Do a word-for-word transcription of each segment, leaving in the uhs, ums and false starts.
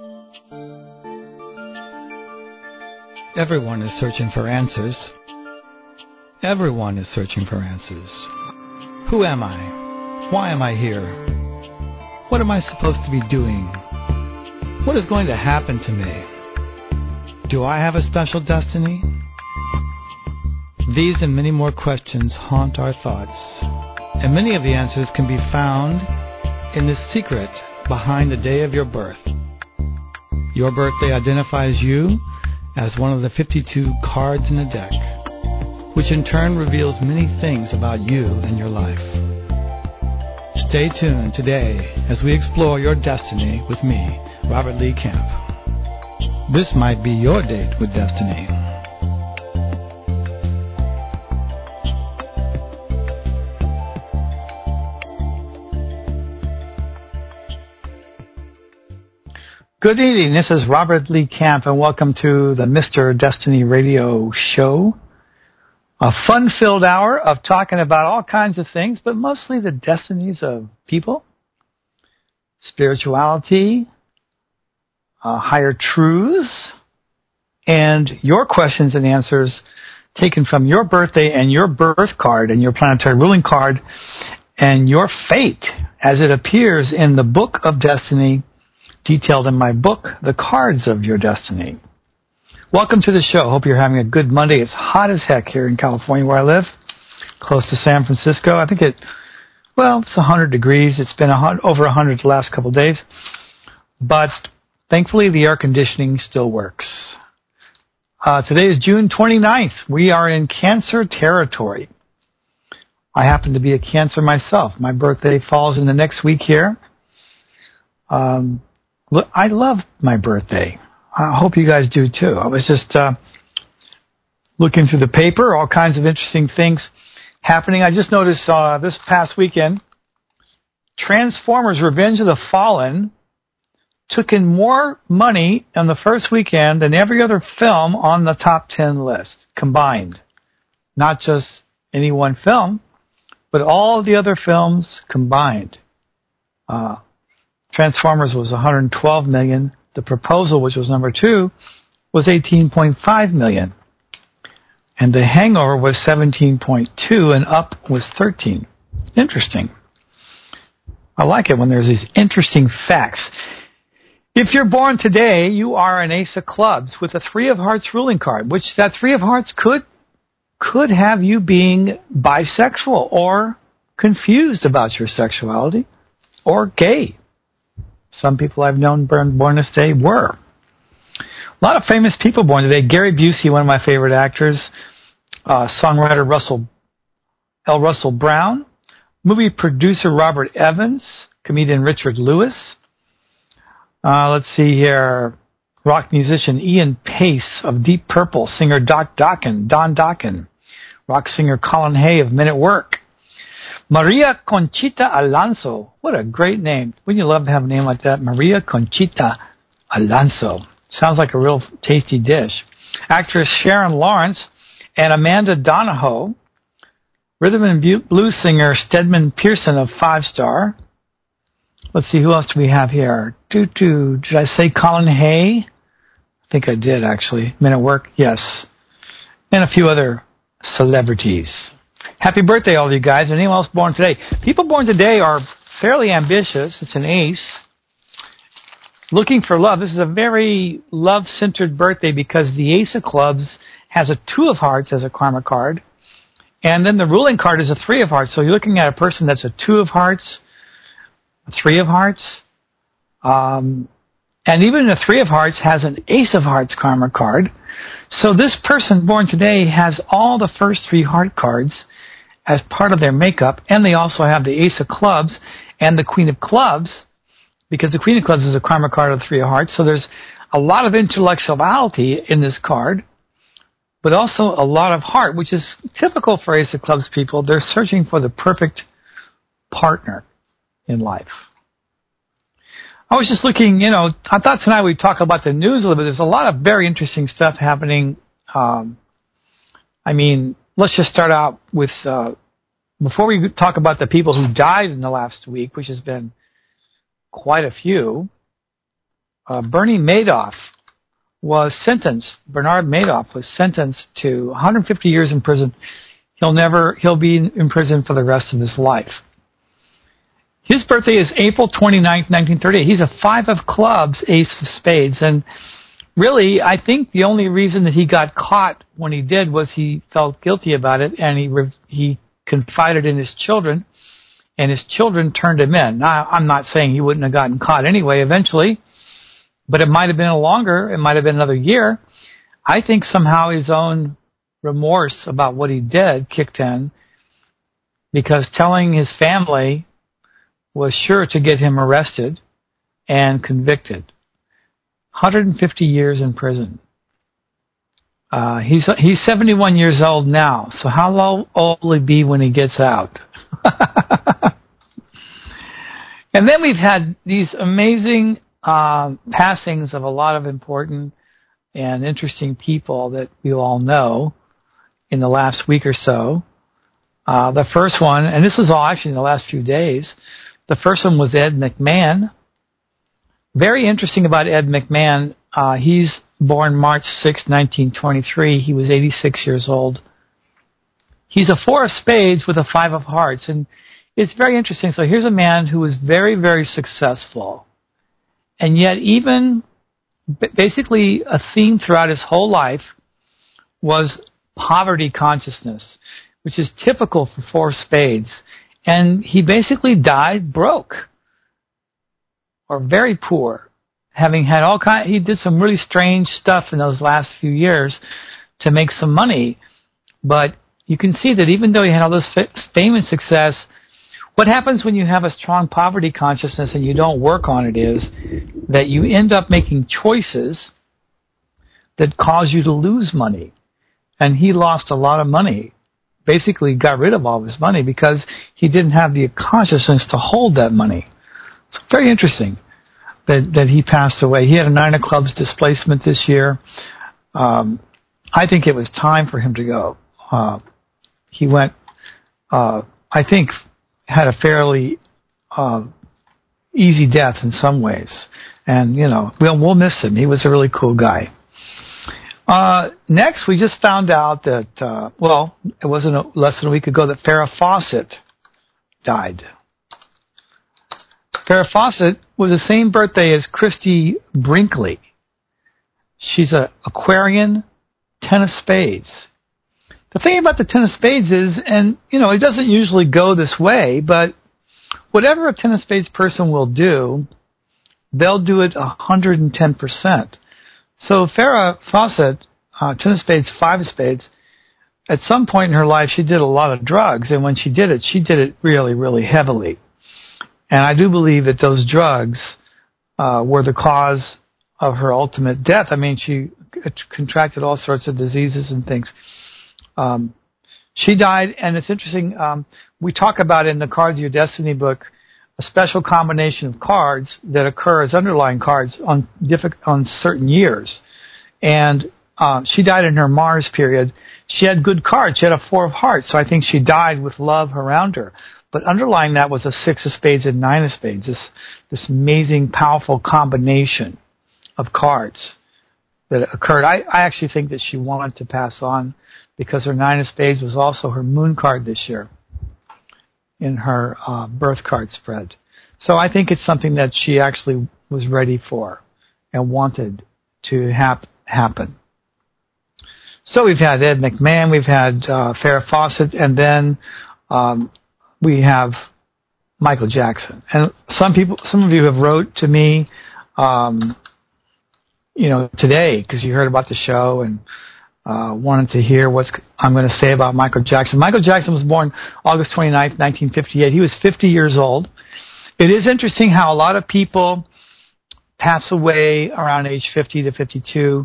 Everyone is searching for answers. Everyone is searching for answers. Who am I? Why am I here? What am I supposed to be doing? What is going to happen to me? Do I have a special destiny? These and many more questions haunt our thoughts, and many of the answers can be found in the secret behind the day of your birth. Your birthday identifies you as one of the fifty-two cards in the deck, which in turn reveals many things about you and your life. Stay tuned today as we explore your destiny with me, Robert Lee Camp. This might be your date with destiny. Good evening, this is Robert Lee Camp, and welcome to the Mister Destiny Radio Show. A fun-filled hour of talking about all kinds of things, but mostly the destinies of people, spirituality, uh, higher truths, and your questions and answers taken from your birthday and your birth card and your planetary ruling card and your fate as it appears in the Book of Destiny, detailed in my book, The Cards of Your Destiny. Welcome to the show. Hope you're having a good Monday. It's hot as heck here in California where I live, close to San Francisco. I think it, well, it's one hundred degrees. It's been a hundred, over one hundred the last couple of days. But thankfully, the air conditioning still works. Uh, today is June twenty-ninth. We are in Cancer territory. I happen to be a Cancer myself. My birthday falls in the next week here. Um... Look, I love my birthday. I hope you guys do too. I was just uh, looking through the paper, all kinds of interesting things happening. I just noticed uh, this past weekend, Transformers Revenge of the Fallen took in more money on the first weekend than every other film on the top ten list combined. Not just any one film, but all the other films combined. Uh Transformers was one hundred twelve million dollars. The Proposal, which was number two, was eighteen point five million dollars. And The Hangover was seventeen point two, and Up was thirteen. Interesting. I like it when there's these interesting facts. If you're born today, you are an Ace of Clubs with a Three of Hearts ruling card, which that Three of Hearts could could have you being bisexual or confused about your sexuality or gay. Some people I've known born, born this day were. A lot of famous people born today. Gary Busey, one of my favorite actors. Uh, songwriter Russell L. Russell Brown. Movie producer Robert Evans. Comedian Richard Lewis. Uh, let's see here. Rock musician Ian Pace of Deep Purple. Singer Doc Dokken, Don Dokken. Rock singer Colin Hay of Men at Work. Maria Conchita Alonso. What a great name. Wouldn't you love to have a name like that? Maria Conchita Alonso. Sounds like a real tasty dish. Actress Sharon Lawrence and Amanda Donahoe. Rhythm and blues singer Stedman Pearson of Five Star. Let's see, who else do we have here? Doo doo. Did I say Colin Hay? I think I did, actually. Men at Work, yes. And a few other celebrities. Happy birthday, all of you guys, and anyone else born today. People born today are fairly ambitious. It's an ace. Looking for love. This is a very love-centered birthday because the Ace of Clubs has a Two of Hearts as a karma card, and then the ruling card is a Three of Hearts. So you're looking at a person that's a Two of Hearts, a Three of Hearts, um, and even the Three of Hearts has an Ace of Hearts karma card. So this person born today has all the first three heart cards as part of their makeup, and they also have the Ace of Clubs and the Queen of Clubs, because the Queen of Clubs is a karma card of the Three of Hearts. So there's a lot of intellectuality in this card, but also a lot of heart, which is typical for Ace of Clubs people. They're searching for the perfect partner in life. I was just looking, you know, I thought tonight we'd talk about the news a little bit. There's a lot of very interesting stuff happening. Um, I mean, let's just start out with, uh, before we talk about the people who died in the last week, which has been quite a few, uh, Bernie Madoff was sentenced, Bernard Madoff was sentenced to one hundred fifty years in prison. He'll never, he'll be in prison for the rest of his life. His birthday is April twenty-ninth, nineteen thirty-eight. He's a five of clubs, ace of spades. And really, I think the only reason that he got caught when he did was he felt guilty about it, and he he confided in his children, and his children turned him in. Now, I'm not saying he wouldn't have gotten caught anyway eventually, but it might have been a longer, it might have been another year. I think somehow his own remorse about what he did kicked in, because telling his family was sure to get him arrested and convicted. one hundred fifty years in prison. Uh, he's he's seventy-one years old now, so how old will he be when he gets out? And then we've had these amazing uh, passings of a lot of important and interesting people that we all know in the last week or so. Uh, the first one, and this was all actually in the last few days, the first one was Ed McMahon. Very interesting about Ed McMahon. Uh, he's born March sixth, nineteen twenty-three. He was eighty-six years old. He's a four of spades with a five of hearts. And it's very interesting. So here's a man who was very, very successful. And yet even basically a theme throughout his whole life was poverty consciousness, which is typical for four spades. And he basically died broke or very poor, having had all kind. He did some really strange stuff in those last few years to make some money. But you can see that even though he had all this fame and success, what happens when you have a strong poverty consciousness and you don't work on it is that you end up making choices that cause you to lose money. And he lost a lot of money, basically got rid of all of his money because he didn't have the consciousness to hold that money. It's very interesting that, that he passed away. He had a nine of clubs displacement this year. Um, I think it was time for him to go. Uh, he went, uh, I think, had a fairly uh, easy death in some ways. And, you know, we'll, we'll miss him. He was a really cool guy. Uh, next, we just found out that, uh, well, it wasn't a, less than a week ago that Farrah Fawcett died. Farrah Fawcett was the same birthday as Christy Brinkley. She's an Aquarian, ten of spades. The thing about the ten of spades is, and, you know, it doesn't usually go this way, but whatever a ten of spades person will do, they'll do it one hundred ten percent. So Farrah Fawcett, uh, ten of spades, five of spades, at some point in her life, she did a lot of drugs, and when she did it, she did it really, really heavily. And I do believe that those drugs uh, were the cause of her ultimate death. I mean, she contracted all sorts of diseases and things. Um, she died, and it's interesting. Um, we talk about in the Cards of Your Destiny book a special combination of cards that occur as underlying cards on diffi- on certain years. And uh, she died in her Mars period. She had good cards. She had a four of hearts, so I think she died with love around her. But underlying that was a six of spades and nine of spades, this this amazing, powerful combination of cards that occurred. I, I actually think that she wanted to pass on because her nine of spades was also her moon card this year in her uh, birth card spread. So I think it's something that she actually was ready for and wanted to hap- happen. So we've had Ed McMahon, we've had uh, Farrah Fawcett, and then um, we have Michael Jackson. And some people, some of you have wrote to me, um, you know, today because you heard about the show and uh, wanted to hear what I'm going to say about Michael Jackson. Michael Jackson was born August twenty-ninth, nineteen fifty-eight. He was fifty years old. It is interesting how a lot of people pass away around age fifty to fifty-two.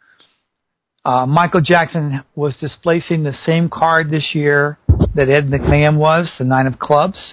Uh, Michael Jackson was displacing the same card this year that Ed McMahon was, the nine of clubs.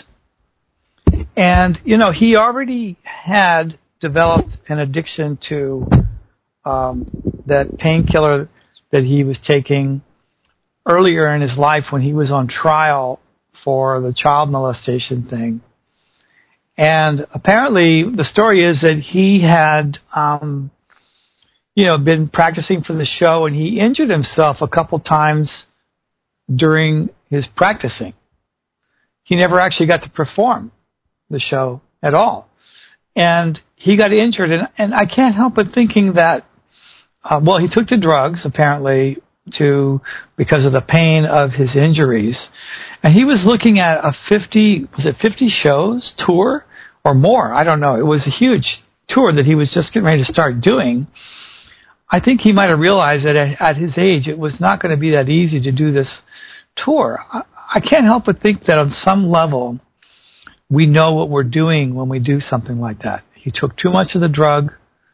And, you know, he already had developed an addiction to um, that painkiller that he was taking earlier in his life when he was on trial for the child molestation thing. And apparently the story is that he had, um, you know, been practicing for the show, and he injured himself a couple times during his practicing. He never actually got to perform the show at all. And he got injured, and, and I can't help but thinking that, uh, well, he took the drugs, apparently, to because of the pain of his injuries. And he was looking at a fifty, was it fifty shows tour or more? I don't know. It was a huge tour that he was just getting ready to start doing. I think he might have realized that at, at his age, it was not going to be that easy to do this tour. I, I can't help but think that on some level, we know what we're doing when we do something like that. He took too much of the drug,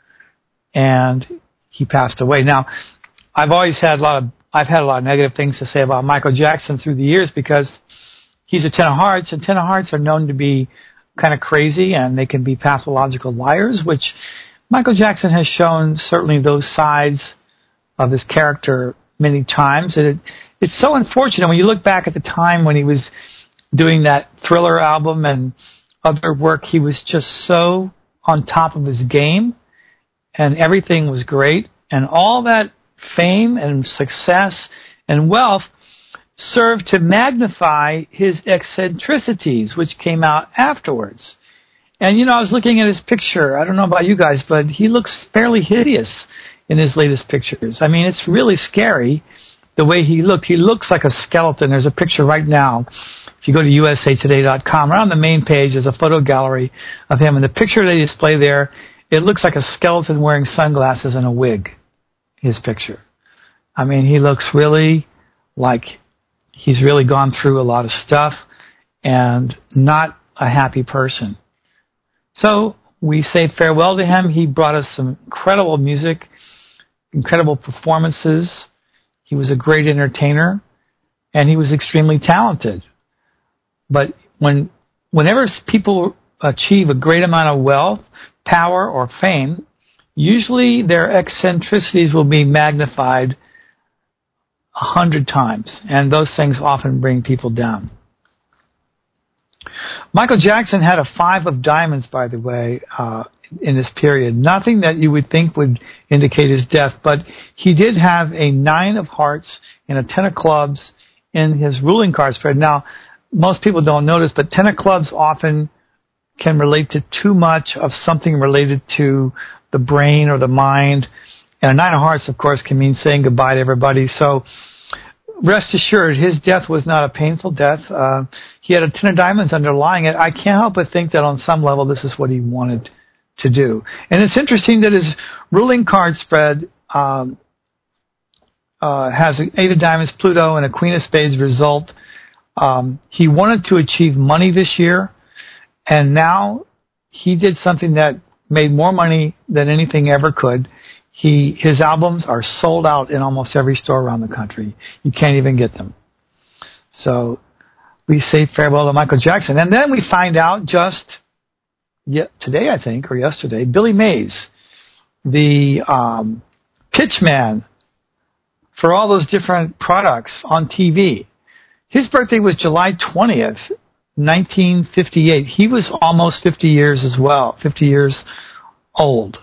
and he passed away. Now, I've always had a lot of, I've had a lot of negative things to say about Michael Jackson through the years because he's a Ten of Hearts, and Ten of Hearts are known to be kind of crazy, and they can be pathological liars, which Michael Jackson has shown certainly those sides of his character many times. And it, it's so unfortunate when you look back at the time when he was doing that Thriller album and other work, he was just so on top of his game, and everything was great, and all that fame and success and wealth served to magnify his eccentricities, which came out afterwards. And, you know, I was looking at his picture. I don't know about you guys, but he looks fairly hideous in his latest pictures. I mean, it's really scary the way he looked. He looks like a skeleton. There's a picture right now. If you go to U S A Today dot com, right on the main page, there's a photo gallery of him. And the picture they display there, it looks like a skeleton wearing sunglasses and a wig, his picture. I mean, he looks really like he's really gone through a lot of stuff and not a happy person. So we say farewell to him. He brought us some incredible music, incredible performances. He was a great entertainer, and he was extremely talented. But when, whenever people achieve a great amount of wealth, power, or fame, usually their eccentricities will be magnified a hundred times, and those things often bring people down. Michael Jackson had a five of diamonds, by the way, uh, in this period. Nothing that you would think would indicate his death, but he did have a nine of hearts and a ten of clubs in his ruling card spread. Now, most people don't notice, but ten of clubs often can relate to too much of something related to the brain or the mind. And a nine of hearts, of course, can mean saying goodbye to everybody. So rest assured, his death was not a painful death. Uh, he had a ten of diamonds underlying it. I can't help but think that on some level this is what he wanted to do. And it's interesting that his ruling card spread um, uh, has an eight of diamonds, Pluto, and a queen of spades result. Um, he wanted to achieve money this year, and now he did something that made more money than anything ever could. He, his albums are sold out in almost every store around the country. You can't even get them. So we say farewell to Michael Jackson. And then we find out just yet today, I think, or yesterday, Billy Mays, the um, pitch man for all those different products on T V. His birthday was July twentieth, nineteen fifty-eight. He was almost fifty years as well, fifty years old.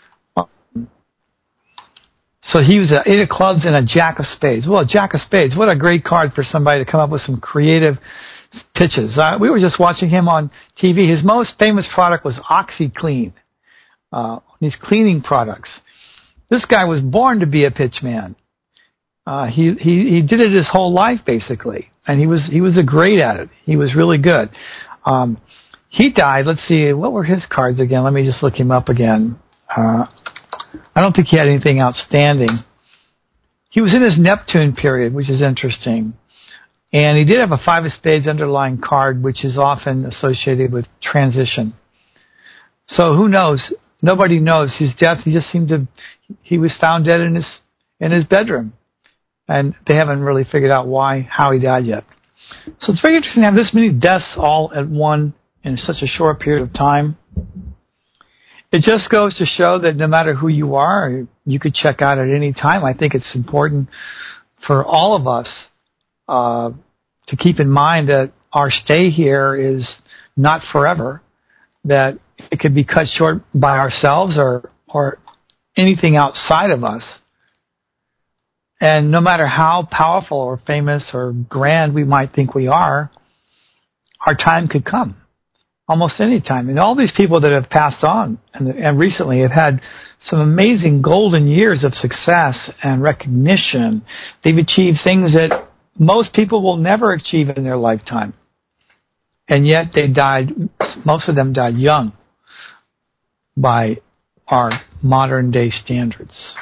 So he was an eight of clubs and a jack of spades. Well, a jack of spades, what a great card for somebody to come up with some creative pitches. Uh, we were just watching him on T V. His most famous product was OxyClean, uh, these cleaning products. This guy was born to be a pitch man. Uh, he, he, he did it his whole life, basically. And he was, he was a great at it. He was really good. Um, he died, let's see, what were his cards again? Let me just look him up again. Uh, I don't think he had anything outstanding. He was in his Neptune period, which is interesting. And he did have a five of spades underlying card, which is often associated with transition. So who knows? Nobody knows. His death, he just seemed to, he was found dead in his, in his bedroom. And they haven't really figured out why, how he died yet. So it's very interesting to have this many deaths all at one in such a short period of time. It just goes to show that no matter who you are, you could check out at any time. I think it's important for all of us uh, to keep in mind that our stay here is not forever. that it could be cut short by ourselves or, or anything outside of us. And no matter how powerful or famous or grand we might think we are, our time could come. Almost any time. And all these people that have passed on and, and recently have had some amazing golden years of success and recognition. They've achieved things that most people will never achieve in their lifetime. And yet they died, most of them died young by our modern day standards.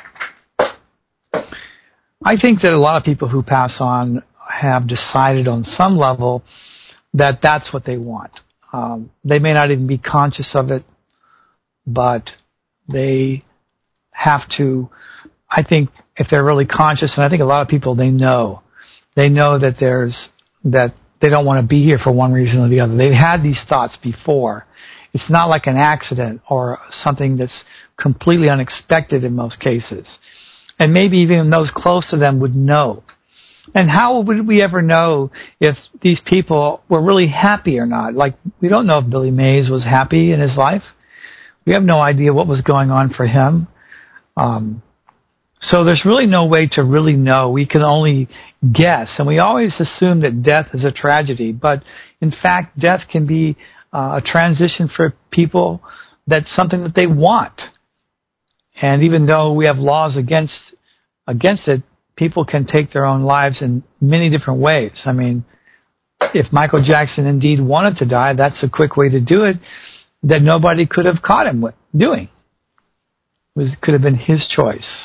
I think that a lot of people who pass on have decided on some level that that's what they want. Um, they may not even be conscious of it, but they have to, I think if they're really conscious, and I think a lot of people, they know, they know that there's, that they don't want to be here for one reason or the other. They've had these thoughts before. It's not like an accident or something that's completely unexpected in most cases. And maybe even those close to them would know. And how would we ever know if these people were really happy or not? Like, we don't know if Billy Mays was happy in his life. We have no idea what was going on for him. Um, so there's really no way to really know. We can only guess. And we always assume that death is a tragedy. But, in fact, death can be uh, a transition for people that's something that they want. And even though we have laws against against it, people can take their own lives in many different ways. I mean, if Michael Jackson indeed wanted to die, that's a quick way to do it that nobody could have caught him with doing. It was, could have been his choice.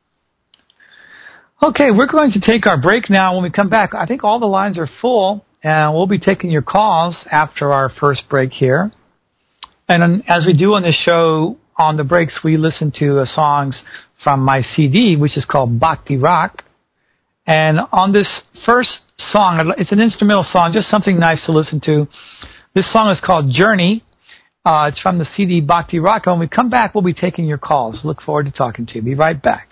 Okay, we're going to take our break now. When we come back, I think all the lines are full, and we'll be taking your calls after our first break here. And as we do on this show, on the breaks, we listen to uh, songs from my C D, which is called Bhakti Rock. And on this first song, it's an instrumental song, just something nice to listen to. This song is called Journey. Uh, it's from the C D Bhakti Rock. And when we come back, we'll be taking your calls. Look forward to talking to you. Be right back.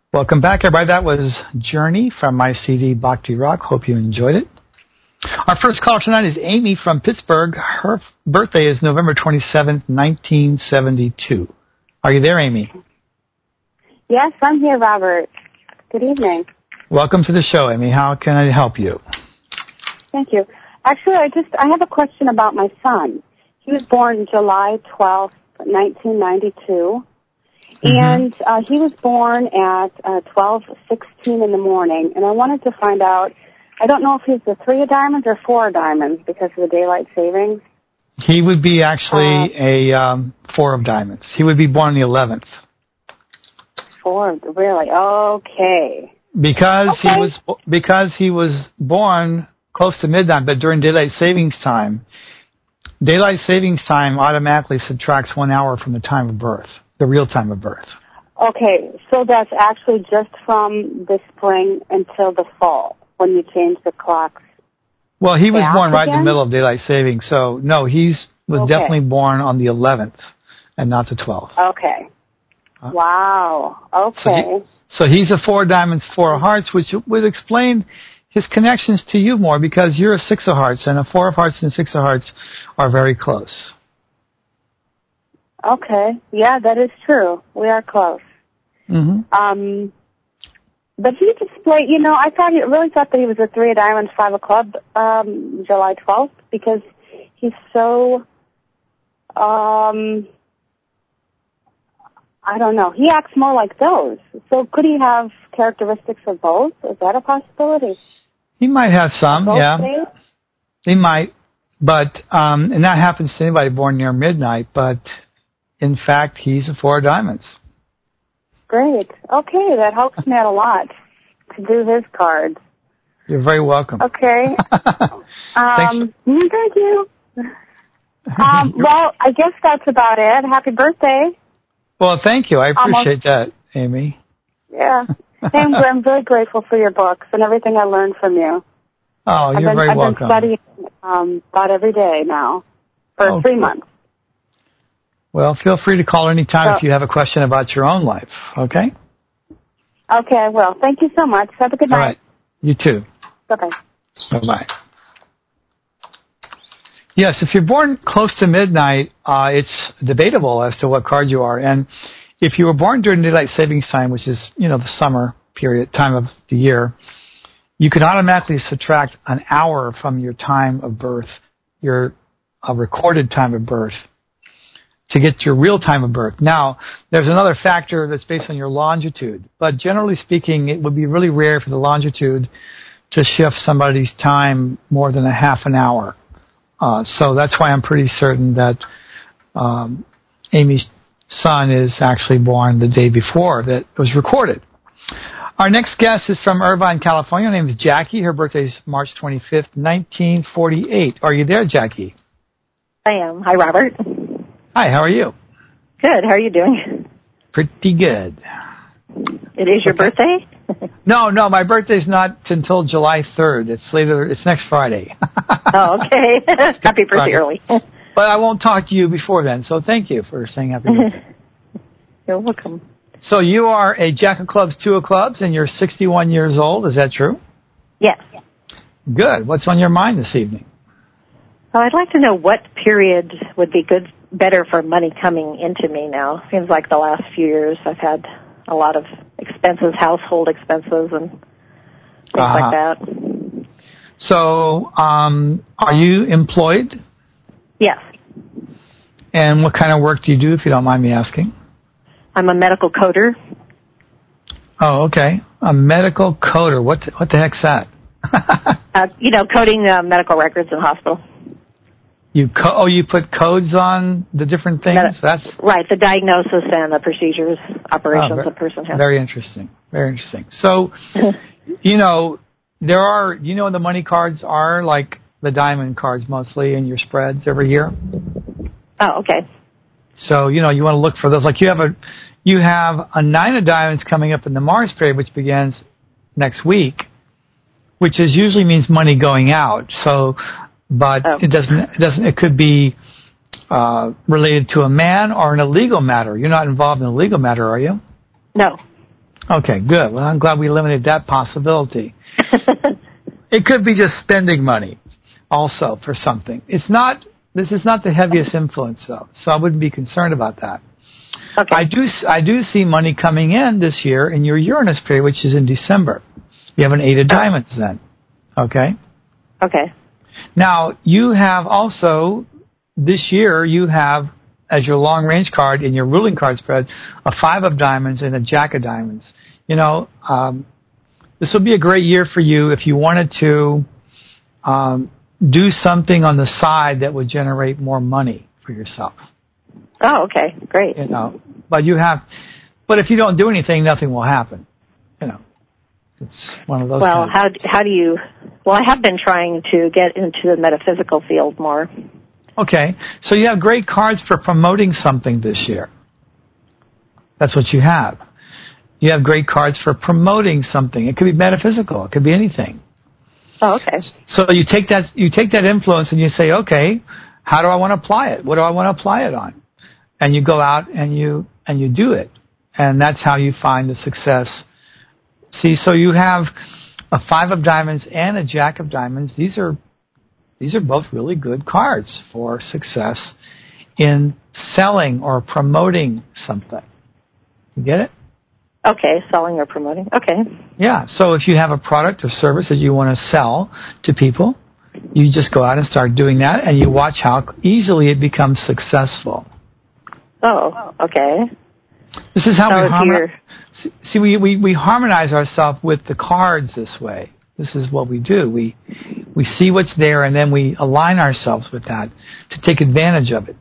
Welcome back, everybody. That was Journey from my C D, Bhakti Rock. Hope you enjoyed it. Our first caller tonight is Amy from Pittsburgh. Her birthday is November twenty-seventh, nineteen seventy-two. Are you there, Amy? Yes, I'm here, Robert. Good evening. Welcome to the show, Amy. How can I help you? Thank you. Actually, I just I have a question about my son. He was born July twelfth, nineteen ninety-two. Mm-hmm. And uh, he was born at uh, twelve sixteen in the morning, and I wanted to find out, I don't know if he's the three of diamonds or four of diamonds because of the daylight savings. He would be actually uh, a um, four of diamonds. He would be born on the eleventh. Four, really? Okay. Because okay. he was because he was born close to midnight, but during daylight savings time, daylight savings time automatically subtracts one hour from the time of birth. The real time of birth. Okay, so that's actually just from the spring until the fall when you change the clocks. Well, he was born right again? in the middle of daylight savings, so no, he was okay. definitely born on the eleventh and not the twelfth. Okay. Uh, wow. Okay. So, he, so he's a four diamonds, four of hearts, which would explain his connections to you more because you're a six of hearts, and a four of hearts and six of hearts are very close. Okay. Yeah, that is true. We are close. Mm-hmm. Um, but he displayed, you know, I thought he really thought that he was a three of diamonds, five of clubs, um, July twelfth, because he's so, um, I don't know. He acts more like those. So could he have characteristics of both? Is that a possibility? He might have some, yeah. Days? He might, but, um, and that happens to anybody born near midnight, but in fact, he's a four of diamonds. Great. Okay, that helps me out a lot to do his cards. You're very welcome. Okay. um, thank you. Um, well, I guess that's about it. Happy birthday. Well, thank you. I appreciate Almost. that, Amy. Yeah. I'm, I'm very grateful for your books and everything I learned from you. Oh, you're I've been, very I've welcome. I've been studying um, about every day now for oh, three cool. months. Well, feel free to call anytime so, if you have a question about your own life, okay? Okay, I will. Thank you so much. Have a good night. All right. You too. Bye-bye. Bye-bye. Yes, if you're born close to midnight, uh, it's debatable as to what card you are. And if you were born during daylight savings time, which is, you know, the summer period, time of the year, you could automatically subtract an hour from your time of birth, your uh, recorded time of birth, to get your real time of birth. Now, there's another factor that's based on your longitude, but generally speaking, it would be really rare for the longitude to shift somebody's time more than a half an hour. Uh, so that's why I'm pretty certain that um, Amy's son is actually born the day before that was recorded. Our next guest is from Irvine, California. Her name is Jackie. Her birthday is March twenty-fifth, nineteen forty-eight. Are you there, Jackie? I am. Hi, Robert. Hi, how are you? Good. How are you doing? Pretty good. It is your okay. birthday? No, no, my birthday's not until July third. It's later. It's next Friday. Oh, okay. Happy birthday Friday. early. But I won't talk to you before then, so thank you for saying happy birthday. You're welcome. So you are a Jack of Clubs, Two of Clubs, and you're sixty-one years old. Is that true? Yes. Good. What's on your mind this evening? Well, I'd like to know what period would be good, better for money coming into me now. Seems like the last few years I've had a lot of expenses, household expenses, and things uh-huh. like that. So, um, are you employed? Yes. And what kind of work do you do, if you don't mind me asking? I'm a medical coder. Oh, okay. A medical coder. What what the heck's that? uh, you know, coding uh, medical records in hospital. You co- oh, you put codes on the different things? Medi- That's right, the diagnosis and the procedures, operations oh, very, a person has. Very interesting. Very interesting. So, you know, there are, you know what the money cards are, like the diamond cards mostly in your spreads every year? Oh, okay. So, you know, you want to look for those. Like you have a, you have a nine of diamonds coming up in the Mars period, which begins next week, which is usually means money going out. So, but oh. it doesn't, it doesn't, it could be, uh, related to a man or an illegal matter. You're not involved in a legal matter, are you? No. Okay, good. Well, I'm glad we eliminated that possibility. It could be just spending money also for something. It's not, this is not the heaviest influence, though, so I wouldn't be concerned about that. Okay. I do, I do see money coming in this year in your Uranus period, which is in December. You have an eight of diamonds then. Okay? Okay. Now, you have also, this year, you have, as your long-range card in your ruling card spread, a five of diamonds and a jack of diamonds. You know, um, this will be a great year for you if you wanted to um, do something on the side that would generate more money for yourself. Oh, okay. Great. You know, but you have, but if you don't do anything, nothing will happen. You know, it's one of those. Well, kinds. how how do you? Well, I have been trying to get into the metaphysical field more. Okay, so you have great cards for promoting something this year. That's what you have. You have great cards for promoting something. It could be metaphysical. It could be anything. Oh, okay. So you take that you take that influence and you say, okay, how do I want to apply it? What do I want to apply it on? And you go out and you and you do it, and that's how you find the success. See, so you have a five of diamonds and a jack of diamonds. These are these are both really good cards for success in selling or promoting something. You get it? Okay, selling or promoting. Okay. Yeah. So if you have a product or service that you want to sell to people, you just go out and start doing that, and you watch how easily it becomes successful. Oh, okay. This is how so we harmonize. You're... See, we, we, we harmonize ourselves with the cards this way. This is what we do. We we see what's there, and then we align ourselves with that to take advantage of it.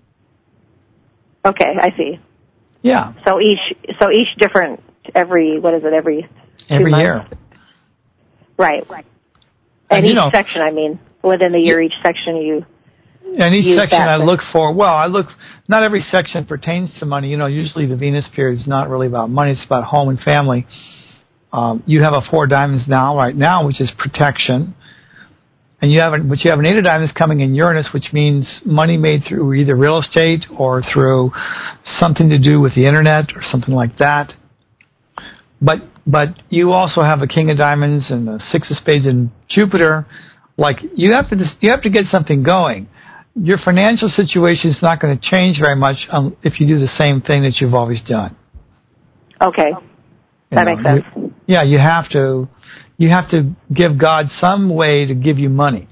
Okay, I see. Yeah. So each so each different every what is it every two every months? year. Right. Right. And, and you each know, section, I mean, within the year, each section you. And each use section that, I but... look for, well, I look, not every section pertains to money. You know, usually the Venus period is not really about money. It's about home and family. Um, you have a four diamonds now, right now, which is protection. And you have, a, but you have an eight of diamonds coming in Uranus, which means money made through either real estate or through something to do with the internet or something like that. But, but you also have a king of diamonds and the six of spades in Jupiter. Like, you have to, you have to get something going. Your financial situation is not going to change very much um, if you do the same thing that you've always done. Okay, you that know, makes sense. You, yeah, you have to, you have to give God some way to give you money.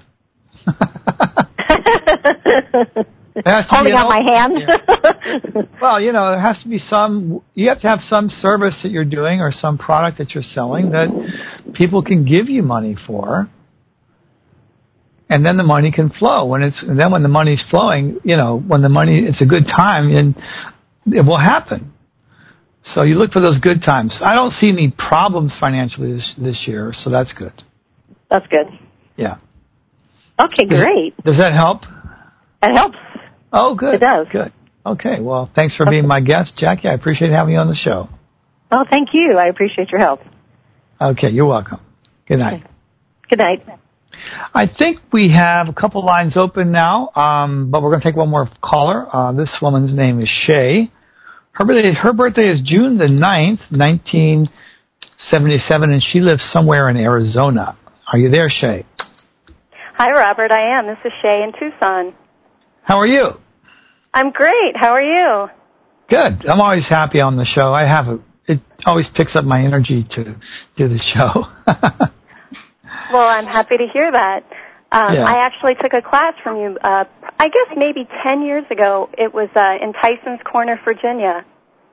Holding out my hand. Yeah. Well, you know, there has to be some. You have to have some service that you're doing or some product that you're selling that people can give you money for. And then the money can flow. When it's and then when the money's flowing, you know, when the money, it's a good time, and it will happen. So you look for those good times. I don't see any problems financially this this year, so that's good. That's good. Yeah. Okay, great. Does, does that help? It helps. Oh, good. It does. Good. Okay. Well, thanks for okay. being my guest, Jackie. I appreciate having you on the show. Oh, thank you. I appreciate your help. Okay, you're welcome. Good night. Okay. Good night. I think we have a couple lines open now, um, but we're going to take one more caller. Uh, this woman's name is Shay. Her birthday, her birthday is June the ninth, nineteen seventy-seven, and she lives somewhere in Arizona. Are you there, Shay? Hi, Robert. I am. This is Shay in Tucson. How are you? I'm great. How are you? Good. I'm always happy on the show. I have a, it always picks up my energy to do the show. Well, I'm happy to hear that. Um, yeah. I actually took a class from you, uh, I guess maybe ten years ago. It was uh, in Tyson's Corner, Virginia.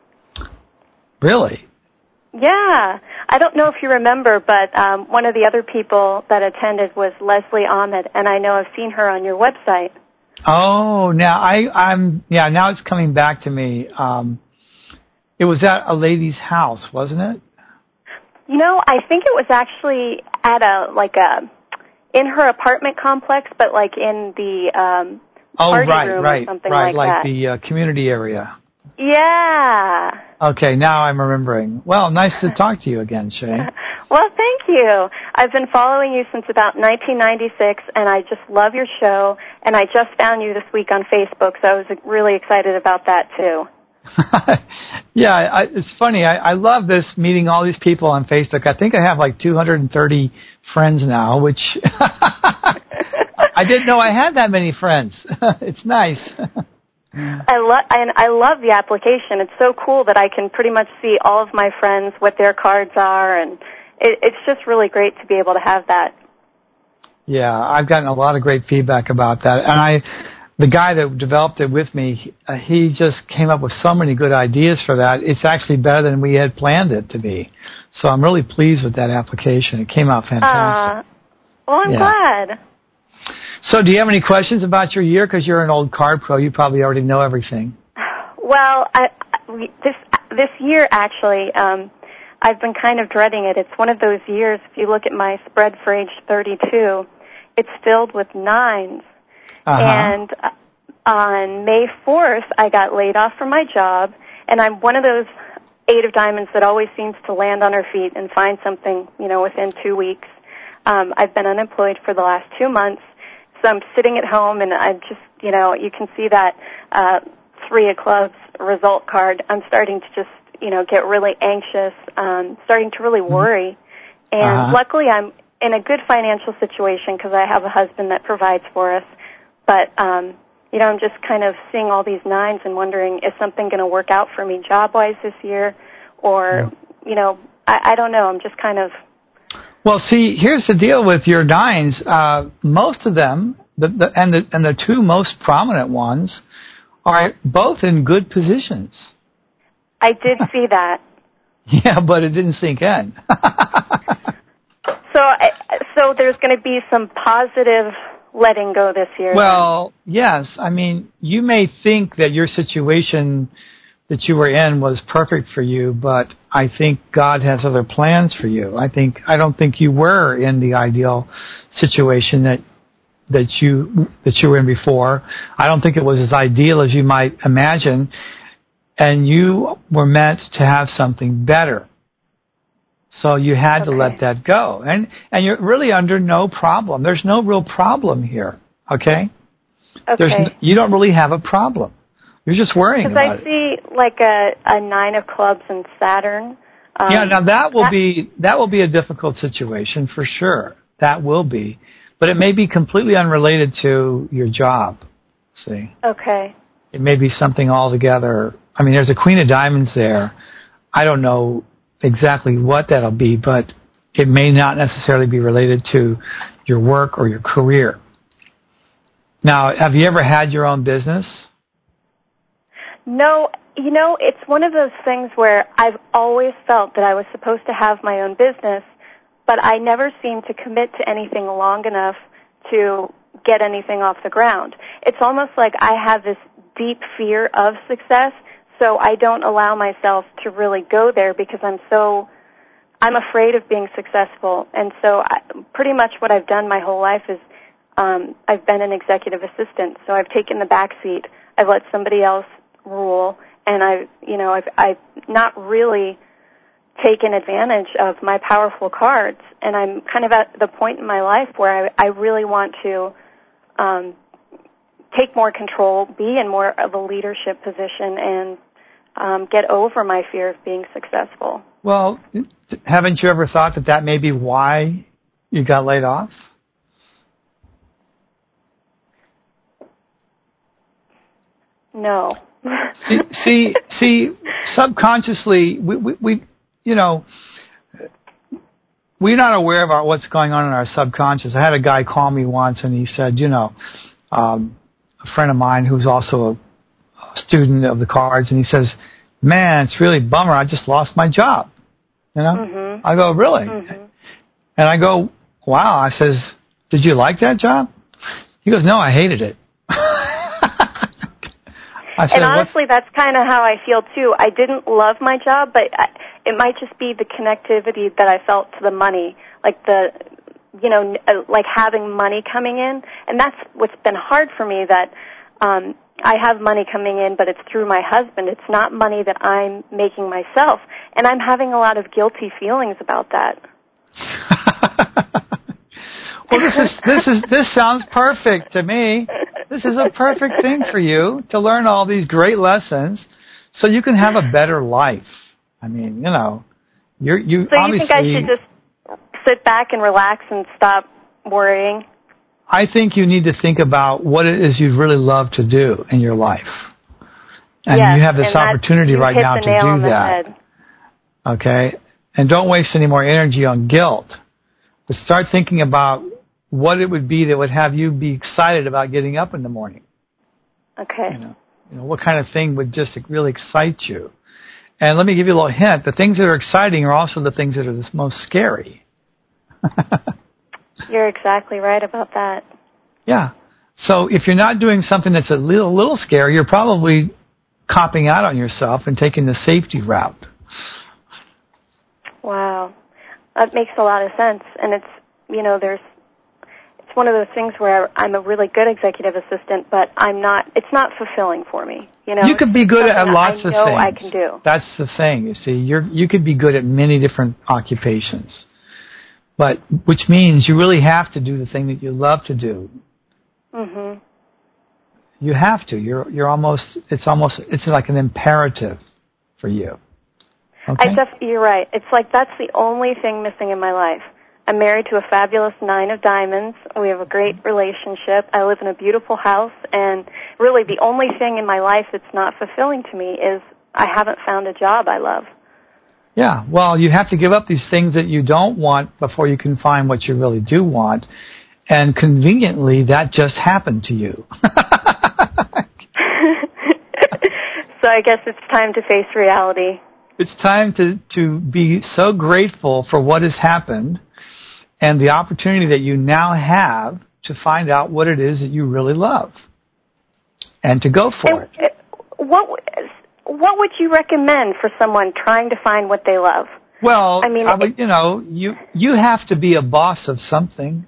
Really? Yeah. I don't know if you remember, but um, one of the other people that attended was Leslie Ahmed, and I know I've seen her on your website. Oh, now I, I'm, yeah, now it's coming back to me. Um, it was at a lady's house, wasn't it? You know, I think it was actually at a, like a, in her apartment complex, but like in the um, oh, party right, room right, or something right, like, like that. the uh, community area. Yeah. Okay, now I'm remembering. Well, nice to talk to you again, Shay. Well, thank you. I've been following you since about nineteen ninety-six, and I just love your show, and I just found you this week on Facebook, so I was really excited about that, too. Yeah, I, it's funny. I, I love this, meeting all these people on Facebook. I think I have like two hundred thirty friends now, which I didn't know I had that many friends. It's nice. I love and I love the application. It's so cool that I can pretty much see all of my friends, what their cards are, and it, it's just really great to be able to have that. Yeah, I've gotten a lot of great feedback about that, and I. The guy that developed it with me, uh, he just came up with so many good ideas for that. It's actually better than we had planned it to be. So I'm really pleased with that application. It came out fantastic. Uh, well, I'm yeah. glad. So do you have any questions about your year? Because you're an old card pro. You probably already know everything. Well, I, this this year, actually, um, I've been kind of dreading it. It's one of those years, if you look at my spread for age thirty-two, it's filled with nines. Uh-huh. And on May fourth, I got laid off from my job, and I'm one of those eight of diamonds that always seems to land on her feet and find something, you know, within two weeks. Um, I've been unemployed for the last two months, so I'm sitting at home, and I'm just, you know, you can see that uh, three of clubs result card. I'm starting to just, you know, get really anxious, um, starting to really worry. And uh-huh. luckily, I'm in a good financial situation because I have a husband that provides for us. But, um, you know, I'm just kind of seeing all these nines and wondering, is something going to work out for me job-wise this year? Or, you know, I, I don't know. I'm just kind of... Well, see, here's the deal with your nines. Uh, most of them, the, the, and, the, and the two most prominent ones, are both in good positions. I did see that. Yeah, but it didn't sink in. so, I, so there's going to be some positive... letting go this year. Well, then. Yes. I mean, you may think that your situation that you were in was perfect for you, but I think God has other plans for you. I think I don't think you were in the ideal situation that that you that you were in before. I don't think it was as ideal as you might imagine, and you were meant to have something better. So you had okay. to let that go. And and you're really under no problem. There's no real problem here, okay? Okay. There's no, you don't really have a problem. You're just worrying about it. Because I see like a, a nine of clubs and Saturn. Um, yeah, now that will that, be that will be a difficult situation for sure. That will be. But it may be completely unrelated to your job, see? Okay. It may be something altogether. I mean, there's a Queen of Diamonds there. I don't know exactly what that'll be, but it may not necessarily be related to your work or your career. Now, have you ever had your own business? No, you know, it's one of those things where I've always felt that I was supposed to have my own business, but I never seemed to commit to anything long enough to get anything off the ground. It's almost like I have this deep fear of success, so I don't allow myself to really go there because I'm so, I'm afraid of being successful. And so I, pretty much what I've done my whole life is um, I've been an executive assistant. So I've taken the back seat. I've let somebody else rule. And I've, you know, I've, I've not really taken advantage of my powerful cards. And I'm kind of at the point in my life where I, I really want to um, take more control, be in more of a leadership position, and Um, get over my fear of being successful. Well, haven't you ever thought that that may be why you got laid off? No. see, see, see, subconsciously, we, we, we, you know, we're not aware of our, what's going on in our subconscious. I had a guy call me once, and he said, you know, um, a friend of mine who's also a student of the cards, and he says, man, it's really a bummer. I just lost my job. You know? Mm-hmm. I go, really? Mm-hmm. And I go, wow. I says, did you like that job? He goes, no, I hated it. I said, and honestly, What's... that's kind of how I feel, too. I didn't love my job, but I, it might just be the connectivity that I felt to the money, like the, you know, like having money coming in. And that's what's been hard for me, that um, I have money coming in, but it's through my husband. It's not money that I'm making myself. And I'm having a lot of guilty feelings about that. Well, this is this is this sounds perfect to me. This is a perfect thing for you to learn all these great lessons so you can have a better life. I mean, you know, you're, you So you obviously... think I should just sit back and relax and stop worrying? I think you need to think about what it is you'd really love to do in your life. And yes, you have this and opportunity that, right now to do that. Head. Okay? And don't waste any more energy on guilt. But start thinking about what it would be that would have you be excited about getting up in the morning. Okay. You know, you know, what kind of thing would just really excite you? And let me give you a little hint. The things that are exciting are also the things that are the most scary. You're exactly right about that. Yeah. So if you're not doing something that's a little, little scary, you're probably copping out on yourself and taking the safety route. Wow. That makes a lot of sense. And it's, you know, there's, it's one of those things where I'm a really good executive assistant, but I'm not, it's not fulfilling for me. You know, you could be good at lots I of know things. I can do. That's the thing. You see, you're, you could be good at many different occupations. But, which means you really have to do the thing that you love to do. Mhm. You have to. You're, you're almost, it's almost, it's like an imperative for you. Okay? I def- you're right. It's like that's the only thing missing in my life. I'm married to a fabulous nine of diamonds. We have a great relationship. I live in a beautiful house. And really the only thing in my life that's not fulfilling to me is I haven't found a job I love. Yeah, well, you have to give up these things that you don't want before you can find what you really do want. And conveniently, that just happened to you. So I guess it's time to face reality. It's time to, to be so grateful for what has happened and the opportunity that you now have to find out what it is that you really love and to go for and, it. What what would you recommend for someone trying to find what they love? Well, I mean, I would, you know, you you have to be a boss of something.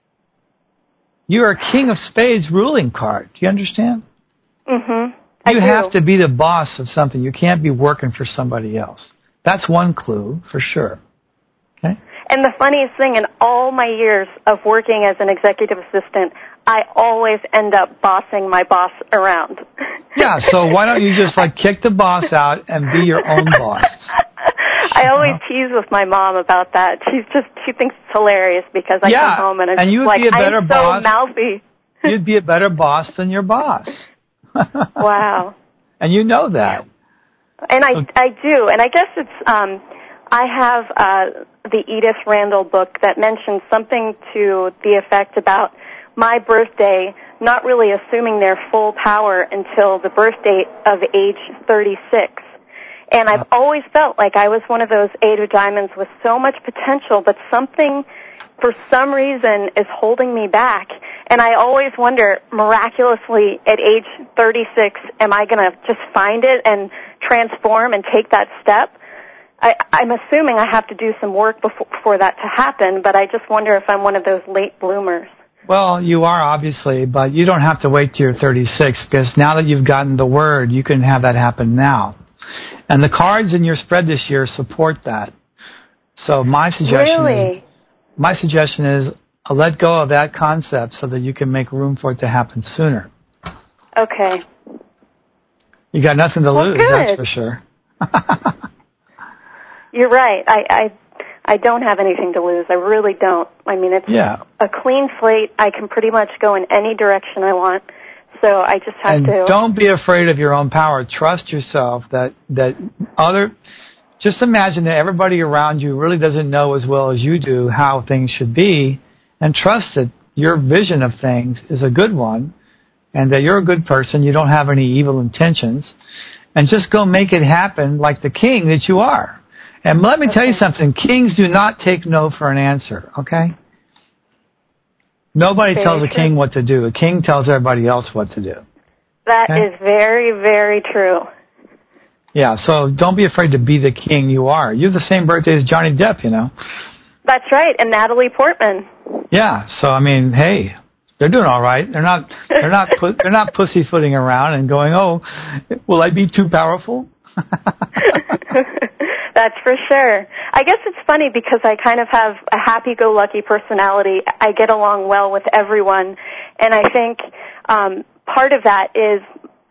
You're a king of spades ruling card. Do you understand? Mm-hmm. You I have do. to be the boss of something. You can't be working for somebody else. That's one clue for sure. Okay? And the funniest thing, in all my years of working as an executive assistant, I always end up bossing my boss around. Yeah, so why don't you just like kick the boss out and be your own boss? I always tease with my mom about that. She's just, she thinks it's hilarious because I yeah, come home and I'm and you would like, be a better I'm boss. so mouthy. You'd be a better boss than your boss. Wow. And you know that. And I, I do. And I guess it's, um, I have uh, the Edith Randall book that mentions something to the effect about my birthday not really assuming their full power until the birth date of age thirty-six. And I've always felt like I was one of those eight of diamonds with so much potential, but something, for some reason, is holding me back. And I always wonder, miraculously, at age thirty-six, am I going to just find it and transform and take that step? I, I'm assuming I have to do some work before, for that to happen, but I just wonder if I'm one of those late bloomers. Well, you are, obviously, but you don't have to wait till you're thirty-six, because now that you've gotten the word, you can have that happen now. And the cards in your spread this year support that. So my suggestion really? is, my suggestion is uh, let go of that concept so that you can make room for it to happen sooner. Okay. You got nothing to well, lose, good. that's for sure. You're right. I, I I don't have anything to lose. I really don't. I mean, it's yeah. a clean slate. I can pretty much go in any direction I want. So I just have and to. Don't be afraid of your own power. Trust yourself that that other. Just imagine that everybody around you really doesn't know as well as you do how things should be, and trust that your vision of things is a good one, and that you're a good person. You don't have any evil intentions, and just go make it happen like the king that you are. And let me okay. tell you something. Kings do not take no for an answer, okay? Nobody very tells a true. king what to do. A king tells everybody else what to do. That okay? is very, very true. Yeah, so don't be afraid to be the king you are. You have the same birthday as Johnny Depp, you know. That's right, and Natalie Portman. Yeah, so I mean, hey, they're doing all right. They're not they're not they're not pussyfooting around and going, "Oh, will I be too powerful?" That's for sure. I guess it's funny because I kind of have a happy-go-lucky personality. I get along well with everyone, and I think um, part of that is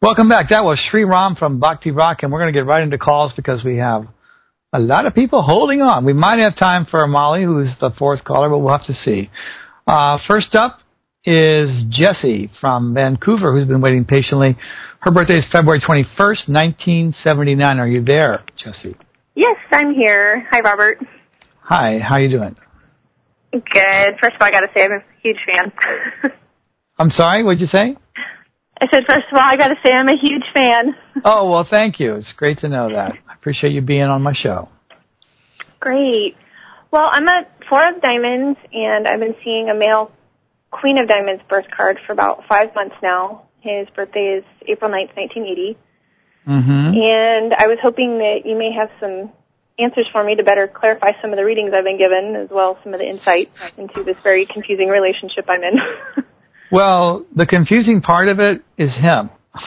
Welcome back. That was Sri Ram from Bhakti Rock, and we're going to get right into calls because we have a lot of people holding on. We might have time for Molly, who's the fourth caller, but we'll have to see. Uh, first up is Jessie from Vancouver, who's been waiting patiently. Her birthday is February twenty-first, nineteen seventy-nine. Are you there, Jessie? Yes, I'm here. Hi, Robert. Hi, how you doing? Good. First of all, I got to say I'm a huge fan. I'm sorry, what'd you say? I said, first of all, I got to say I'm a huge fan. Oh, well, thank you. It's great to know that. I appreciate you being on my show. Great. Well, I'm a Four of Diamonds, and I've been seeing a male Queen of Diamonds birth card for about five months now. His birthday is April ninth, nineteen eighty. Mm-hmm. And I was hoping that you may have some answers for me to better clarify some of the readings I've been given, as well as some of the insight into this very confusing relationship I'm in. Well, the confusing part of it is him.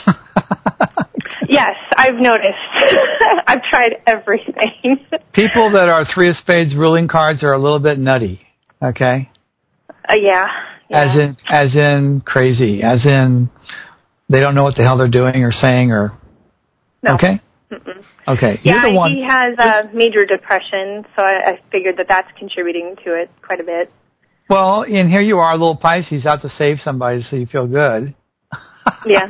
Yes, I've noticed. I've tried everything. People that are Three of Spades ruling cards are a little bit nutty, okay? Uh, yeah, yeah. As in, as in crazy, as in they don't know what the hell they're doing or saying or... No. Okay? Mm-mm. Okay. Yeah, You're the one. he has a major depression, so I, I figured that that's contributing to it quite a bit. Well, and here you are, a little Pisces, out to save somebody so you feel good. Yeah.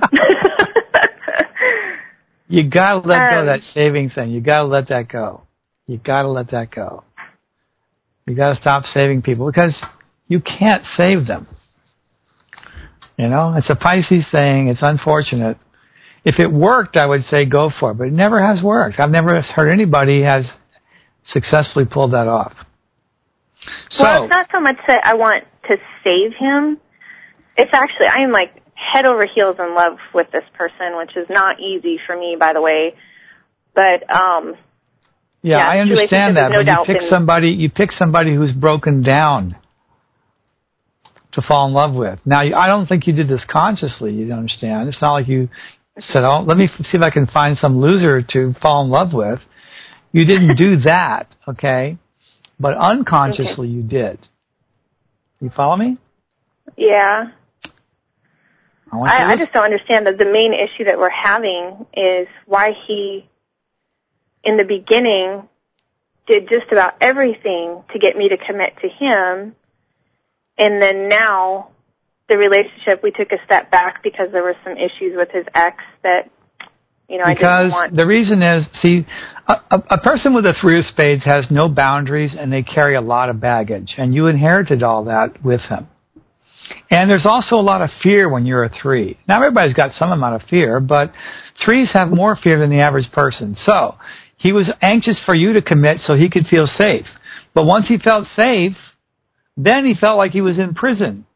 You gotta let um, go of that saving thing. You gotta let that go. You gotta let that go. You gotta stop saving people because you can't save them. You know, it's a Pisces thing. It's unfortunate. If it worked, I would say go for it, but it never has worked. I've never heard anybody has successfully pulled that off. So, well, it's not so much that I want to save him. It's actually, I am like head over heels in love with this person, which is not easy for me, by the way. But, um, yeah, yeah I understand that, no but you pick in, somebody, you pick somebody who's broken down to fall in love with. Now, I don't think you did this consciously. You don't understand. It's not like you said, "Oh, let me see if I can find some loser to fall in love with." You didn't do that, okay? But unconsciously, okay. You did. You follow me? Yeah. I, I, I just don't understand that the main issue that we're having is why he, in the beginning, did just about everything to get me to commit to him, and then now the relationship, we took a step back because there were some issues with his ex that, you know, because I didn't want. The reason is, see, a, a, a person with a Three of Spades has no boundaries and they carry a lot of baggage, and you inherited all that with him. And there's also a lot of fear when you're a three. Now, everybody's got some amount of fear, but threes have more fear than the average person. So he was anxious for you to commit so he could feel safe. But once he felt safe, then he felt like he was in prison.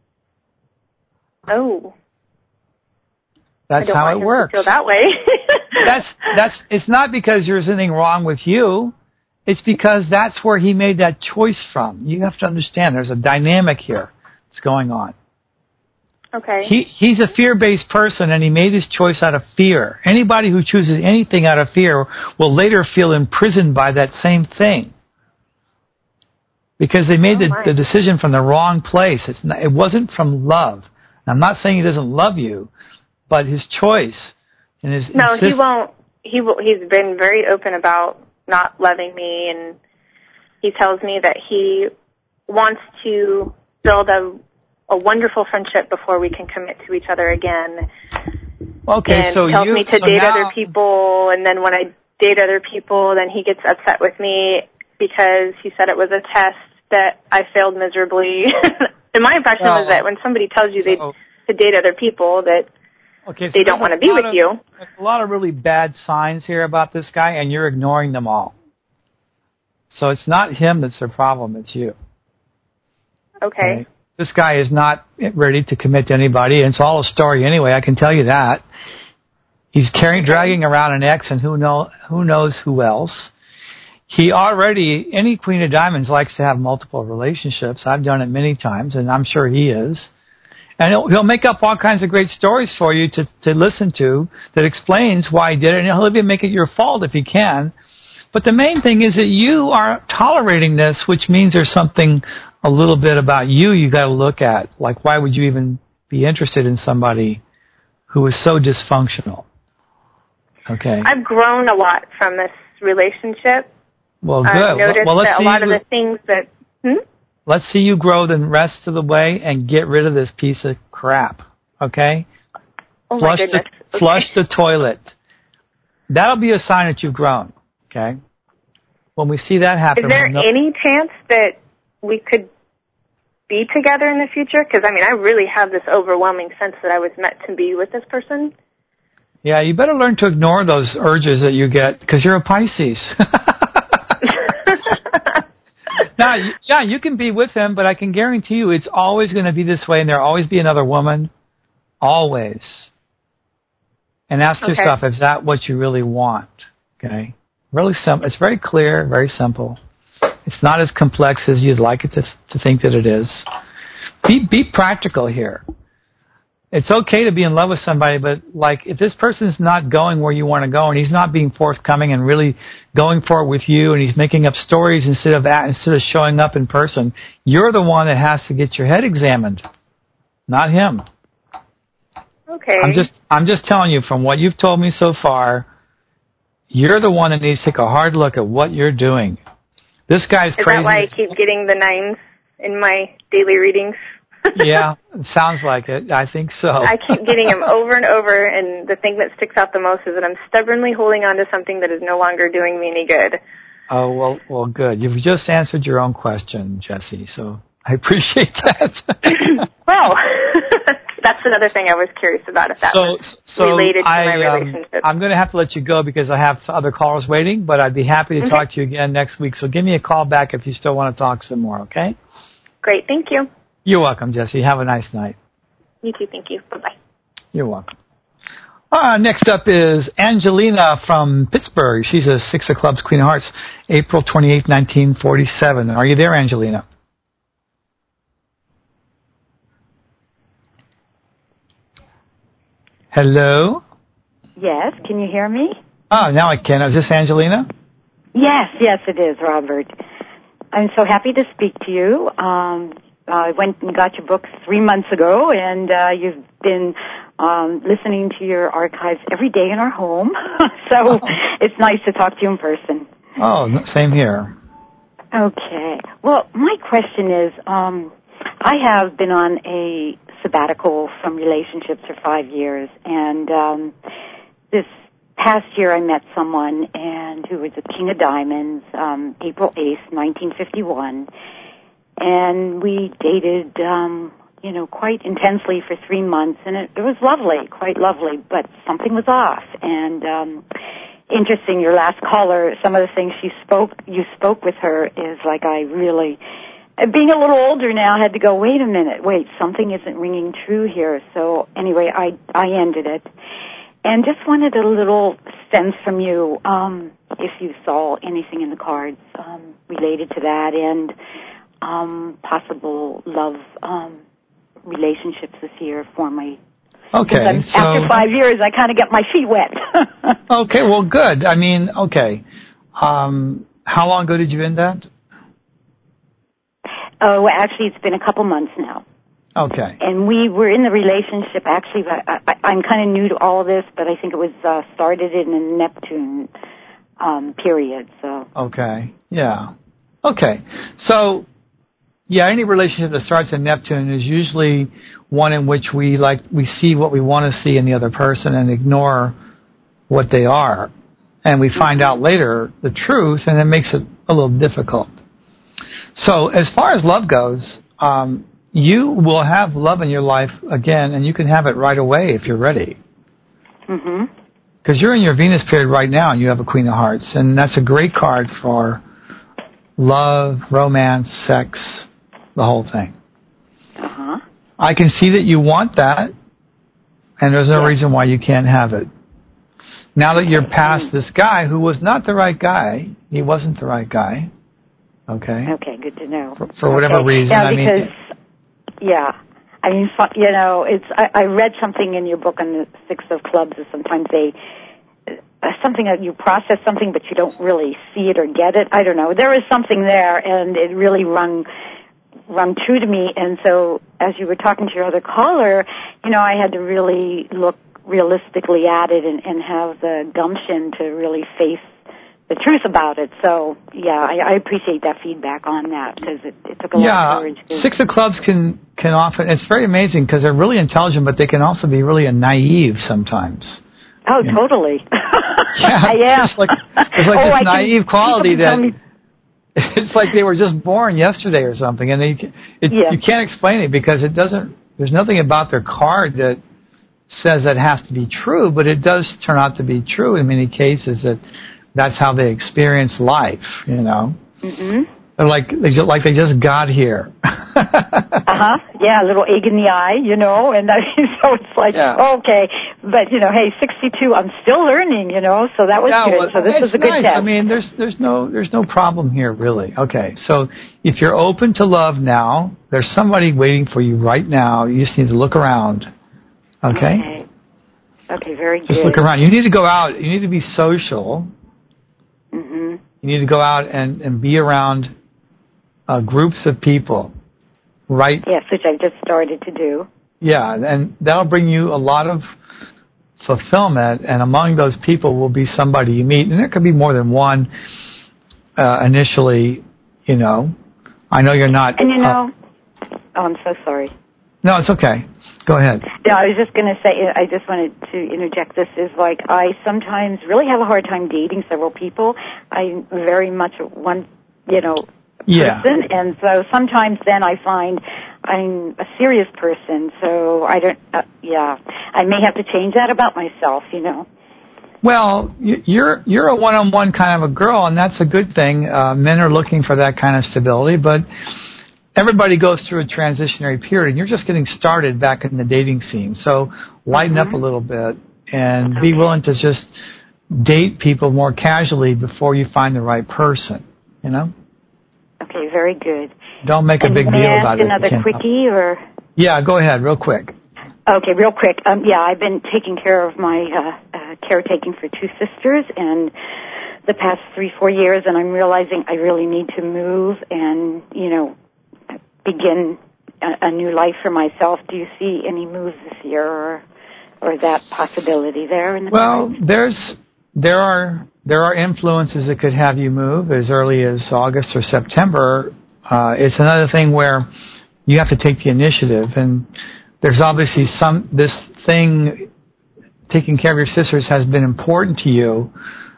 Oh. That's I don't how want it him works. To feel that way. that's that's. It's not because there's anything wrong with you. It's because that's where he made that choice from. You have to understand. There's a dynamic here that's going on. Okay. He he's a fear-based person, and he made his choice out of fear. Anybody who chooses anything out of fear will later feel imprisoned by that same thing. Because they made oh, the, the decision from the wrong place. It's not, it wasn't from love. I'm not saying he doesn't love you, but his choice and his no, insist- he won't. He will, he's been very open about not loving me, and he tells me that he wants to build a a wonderful friendship before we can commit to each other again. Okay, and so he tells you, me to so date now, other people, and then when I date other people, then he gets upset with me because he said it was a test that I failed miserably. And my impression well, was that when somebody tells you so, they to date other people, that okay, so they don't want to be with of, you. There's a lot of really bad signs here about this guy, and you're ignoring them all. So it's not him that's the problem, it's you. Okay. okay. This guy is not ready to commit to anybody, and it's all a story anyway, I can tell you that. He's carrying, dragging around an ex, and who know who knows who else. He already, any Queen of Diamonds likes to have multiple relationships. I've done it many times, and I'm sure he is. And he'll, he'll make up all kinds of great stories for you to, to listen to that explains why he did it, and he'll even make it your fault if he can. But the main thing is that you are tolerating this, which means there's something a little bit about you you got to look at. Like, why would you even be interested in somebody who is so dysfunctional. Okay. I've grown a lot from this relationship. Well, good. I've noticed well, let's that a see lot you, of the things that... Hmm? Let's see you grow the rest of the way and get rid of this piece of crap. Okay? Oh, flush my goodness. The, okay. Flush the toilet. That'll be a sign that you've grown. Okay? When we see that happen... Is there we'll know- any chance that we could be together in the future? Because, I mean, I really have this overwhelming sense that I was meant to be with this person. Yeah, you better learn to ignore those urges that you get because you're a Pisces. Now, yeah, you can be with him, but I can guarantee you it's always going to be this way and there'll always be another woman. Always. And ask Okay. yourself, is that what you really want? Okay? Really simple. It's very clear, very simple. It's not as complex as you'd like it to, to think that it is. Be, be practical here. It's okay to be in love with somebody, but like if this person's not going where you want to go and he's not being forthcoming and really going for it with you and he's making up stories instead of at, instead of showing up in person, you're the one that has to get your head examined, not him. Okay. I'm just I'm just telling you from what you've told me so far, you're the one that needs to take a hard look at what you're doing. This guy's Is crazy. that why I keep getting the nines in my daily readings? Yeah, it sounds like it. I think so. I keep getting them over and over, and the thing that sticks out the most is that I'm stubbornly holding on to something that is no longer doing me any good. Oh, well, well, good. You've just answered your own question, Jessie, so I appreciate that. Well, that's another thing I was curious about, if that so, was so related to I, my um, relationship. I'm going to have to let you go because I have other callers waiting, but I'd be happy to Okay. talk to you again next week. So give me a call back if you still want to talk some more, okay? Great, thank you. You're welcome, Jessie. Have a nice night. You too, thank you. Bye-bye. You're welcome. Uh, next up is Angelina from Pittsburgh. She's a Six of Clubs, Queen of Hearts, April twenty-eighth, nineteen forty-seven. Are you there, Angelina? Hello? Yes, can you hear me? Oh, now I can. Is this Angelina? Yes, yes, it is, Robert. I'm so happy to speak to you. Um, I went and got your book three months ago, and uh, you've been um, listening to your archives every day in our home. So it's nice to talk to you in person. Oh, same here. Okay. Well, my question is, um, I have been on a sabbatical from relationships for five years, and um, this past year I met someone and who was a King of Diamonds, um, April eighth, nineteen fifty-one, and we dated, um, you know, quite intensely for three months, and it, it was lovely, quite lovely, but something was off, and um, interesting, your last caller, some of the things she spoke, you spoke with her is like I really, being a little older now, I had to go, wait a minute, wait, something isn't ringing true here. So anyway, I, I ended it. And just wanted a little sense from you, um, if you saw anything in the cards um, related to that and um, possible love um, relationships this year for my... Okay, so... After five years, I kind of get my feet wet. Okay, well, good. I mean, okay. Um, how long ago did you end that? Oh, actually, it's been a couple months now. Okay. And we were in the relationship, actually, I, I, I'm kind of new to all of this, but I think it was uh, started in a Neptune um, period, so. Okay, yeah. Okay, so, yeah, any relationship that starts in Neptune is usually one in which we, like, we see what we want to see in the other person and ignore what they are. And we find out later the truth, and it makes it a little difficult. So as far as love goes, um, you will have love in your life again, and you can have it right away if you're ready. Mm-hmm. Because you're in your Venus period right now, and you have a Queen of Hearts, and that's a great card for love, romance, sex, the whole thing. Uh-huh. I can see that you want that, and there's no Yeah. reason why you can't have it. Now that you're past this guy who was not the right guy, he wasn't the right guy. Okay. Okay, good to know. For, for whatever okay. reason, yeah, I mean. because, yeah, I mean, you know, it's. I, I read something in your book on the Six of Clubs. Is sometimes they uh, something that you process something, but you don't really see it or get it. I don't know. There is something there, and it really rung rung true to me. And so, as you were talking to your other caller, you know, I had to really look realistically at it and, and have the gumption to really face the truth about it. So, yeah, I, I appreciate that feedback on that because it, it took a yeah, lot of courage. To... Six of Clubs can, can often, it's very amazing because they're really intelligent, but they can also be really naive sometimes. Oh, you totally. Yeah, I am. There's like, there's like oh, this I naive can, quality that me... it's like they were just born yesterday or something, and they it, yeah. you can't explain it because it doesn't. There's nothing about their card that says that has to be true, but it does turn out to be true in many cases. That that's how they experience life. You know. Mm-hmm. They're like they just, like they just got here. uh-huh. Yeah, a little egg in the eye, you know, and I, so it's like, yeah. okay, but, you know, hey, sixty-two, I'm still learning, you know, so that was yeah, good. Well, so this was a good nice. test. I mean, there's there's no there's no problem here, really. Okay, so if you're open to love now, there's somebody waiting for you right now. You just need to look around. Okay? Okay, okay very just good. Just look around. You need to go out. You need to be social. Mm-hmm. You need to go out and, and be around uh, groups of people. Right. Yes, which I've just started to do. Yeah, and that'll bring you a lot of fulfillment, and among those people will be somebody you meet, and there could be more than one uh, initially, you know. I know you're not... And you know... Uh, oh, I'm so sorry. No, it's okay. Go ahead. No, I was just going to say, I just wanted to interject this, is like I sometimes really have a hard time dating several people. I'm very much one, you know... Yeah. person, and so sometimes then I find I'm a serious person, so I don't, uh, yeah, I may have to change that about myself, you know. Well, you're you're a one-on-one kind of a girl, and that's a good thing. Uh, men are looking for that kind of stability, but everybody goes through a transitionary period, and you're just getting started back in the dating scene, so lighten mm-hmm. up a little bit and okay. be willing to just date people more casually before you find the right person, you know? Okay, very good. Don't make and a big may deal I ask about it. Another quickie, or? Yeah, go ahead, real quick. Okay, real quick. Um, yeah, I've been taking care of my uh, uh, caretaking for two sisters, and the past three, four years, and I'm realizing I really need to move and, you know, begin a, a new life for myself. Do you see any moves this year, or or that possibility there? In the well, cards? there's there are. There are influences that could have you move as early as August or September. Uh, it's another thing where you have to take the initiative, and there's obviously some this thing. Taking care of your sisters has been important to you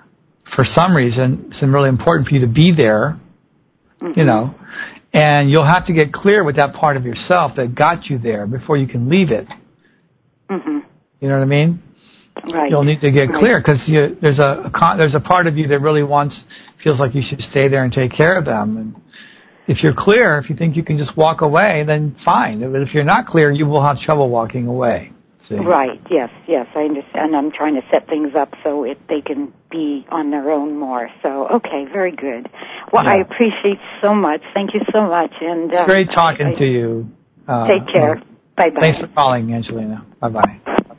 for some reason. It's been really important for you to be there, mm-hmm. you know, and you'll have to get clear with that part of yourself that got you there before you can leave it. Mm-hmm. You know what I mean? Right. You'll need to get right. clear because there's a, a there's a part of you that really wants feels like you should stay there and take care of them. And if you're clear, if you think you can just walk away, then fine. But if you're not clear, you will have trouble walking away. See? Right. Yes. Yes. I understand. I'm trying to set things up so it, they can be on their own more. So okay, very good. Well, yeah. I appreciate so much. Thank you so much. And it's uh, great talking I, to you. Uh, take care. Uh, bye bye. Thanks for calling, Angelina. Bye bye.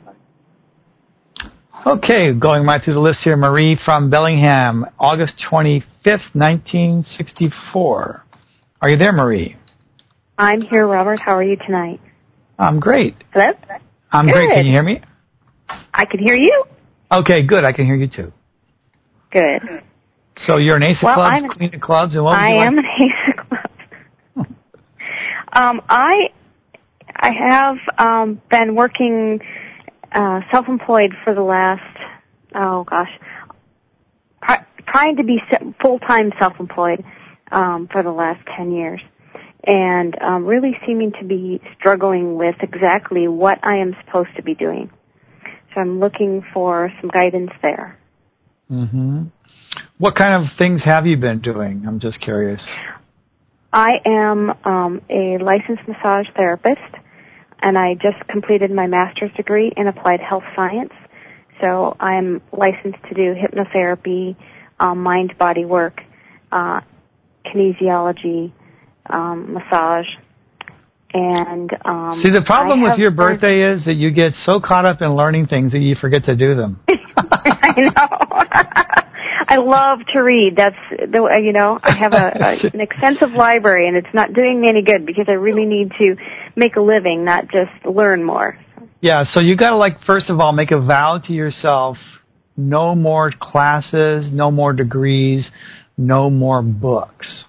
Okay, going right through the list here. Marie from Bellingham, August twenty-fifth, nineteen sixty-four. Are you there, Marie? I'm here, Robert. How are you tonight? I'm great. Hello? I'm good. great. Can you hear me? I can hear you. Okay, good. I can hear you too. Good. So you're an ace of well, clubs, I'm, queen of clubs, and what would I you like? am an ace of clubs. um, I I have um, been working uh, self-employed for the last oh gosh, trying to be full-time self-employed um, for the last ten years. And um, really seeming to be struggling with exactly what I am supposed to be doing. So I'm looking for some guidance there. Mm-hmm. What kind of things have you been doing? I'm just curious. I am um, a licensed massage therapist, and I just completed my master's degree in applied health science. So I'm licensed to do hypnotherapy, um, mind-body work, uh, kinesiology, Um, massage, and um, see, the problem I with have, your birthday is that you get so caught up in learning things that you forget to do them. I know. I love to read. That's the you know I have a, a an extensive library, and it's not doing me any good because I really need to make a living, not just learn more. Yeah, so you got to, like, first of all, make a vow to yourself, no more classes, no more degrees, no more books.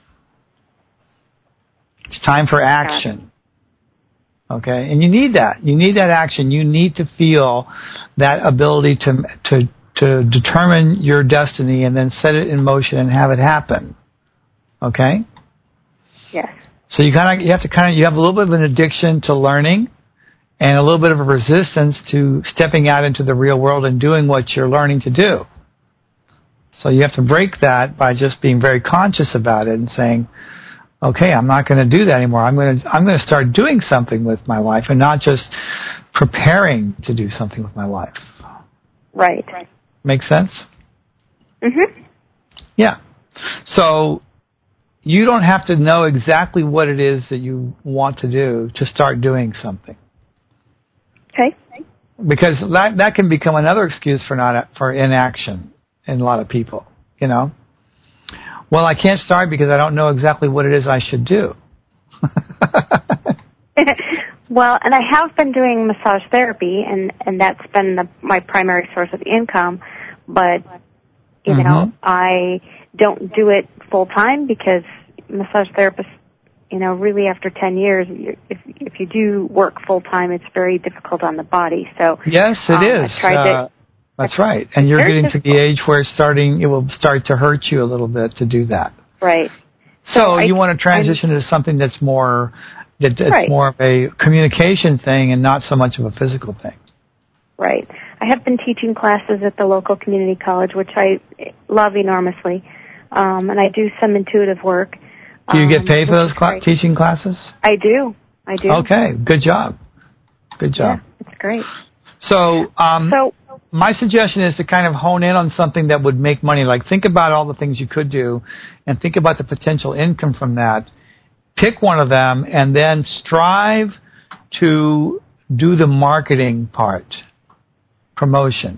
It's time for action. Okay? And you need that. You need that action. You need to feel that ability to to to determine your destiny and then set it in motion and have it happen. Okay? Yes. So you kind of you have to kind of you have a little bit of an addiction to learning and a little bit of a resistance to stepping out into the real world and doing what you're learning to do. So you have to break that by just being very conscious about it and saying, okay, I'm not going to do that anymore. I'm going to I'm going to start doing something with my life and not just preparing to do something with my life. Right. Make sense? Mm-hmm. Yeah. So you don't have to know exactly what it is that you want to do to start doing something. Okay. Because that that can become another excuse for not for inaction in a lot of people, you know. Well, I can't start because I don't know exactly what it is I should do. Well, and I have been doing massage therapy, and, and that's been the, my primary source of income, but, you mm-hmm. know, I don't do it full time because massage therapists, you know, really after ten years, if if you do work full time, it's very difficult on the body. So yes, it um, is. I tried uh, to, that's right. And you're getting difficult. to the age where it's starting, it will start to hurt you a little bit to do that. Right. So, so you I, want to transition I'm, to something that's more, that it's right. more of a communication thing and not so much of a physical thing. Right. I have been teaching classes at the local community college, which I love enormously, um, and I do some intuitive work. Do you get um, paid for those cl- teaching classes? I do. I do. Okay, good job. Good job. Yeah, it's great. So, um, so, my suggestion is to kind of hone in on something that would make money. Like, think about all the things you could do and think about the potential income from that. Pick one of them and then strive to do the marketing part, promotion.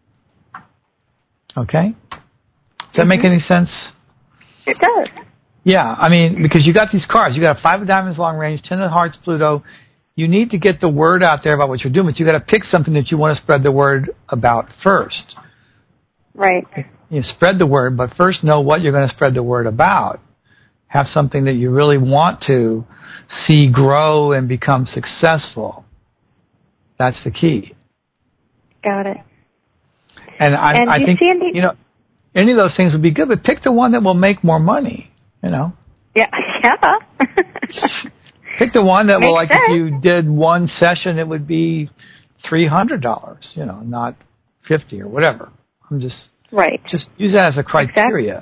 Okay? Does that mm-hmm. make any sense? It does. Yeah, I mean, because you got these cards. You got a five of diamonds long range, ten of hearts, Pluto. You need to get the word out there about what you're doing, but you got to pick something that you want to spread the word about first. Right. You spread the word, but first know what you're going to spread the word about. Have something that you really want to see grow and become successful. That's the key. Got it. And I, and I you think, see any- you know, any of those things would be good, but pick the one that will make more money, you know. Yeah, yeah. Pick the one that Makes will, like, sense. if you did one session, it would be three hundred dollars, you know, not fifty or whatever. I'm just, right. just use that as a criteria.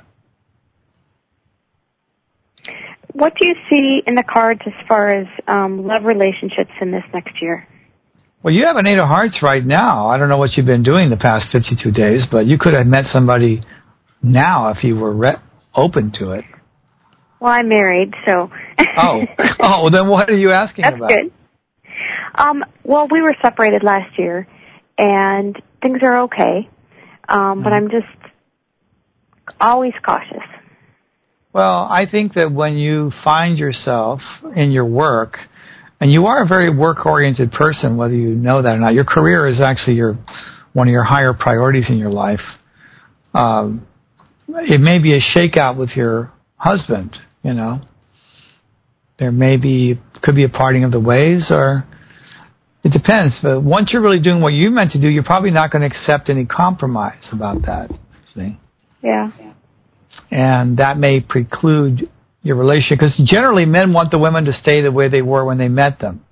Exactly. What do you see in the cards as far as um, love relationships in this next year? Well, you have an Eight of Hearts right now. I don't know what you've been doing the past fifty-two days, but you could have met somebody now if you were re- open to it. Well, I'm married, so. oh, oh, well, then what are you asking That's about? That's good. Um, well, we were separated last year, and things are okay, um, mm-hmm. but I'm just always cautious. Well, I think that when you find yourself in your work, and you are a very work-oriented person, whether you know that or not, your career is actually your one of your higher priorities in your life. Um, it may be a shakeout with your husband, you know. There may be, could be a parting of the ways, or it depends. But once you're really doing what you meant to do, you're probably not going to accept any compromise about that, see? Yeah. And that may preclude your relationship, because generally men want the women to stay the way they were when they met them.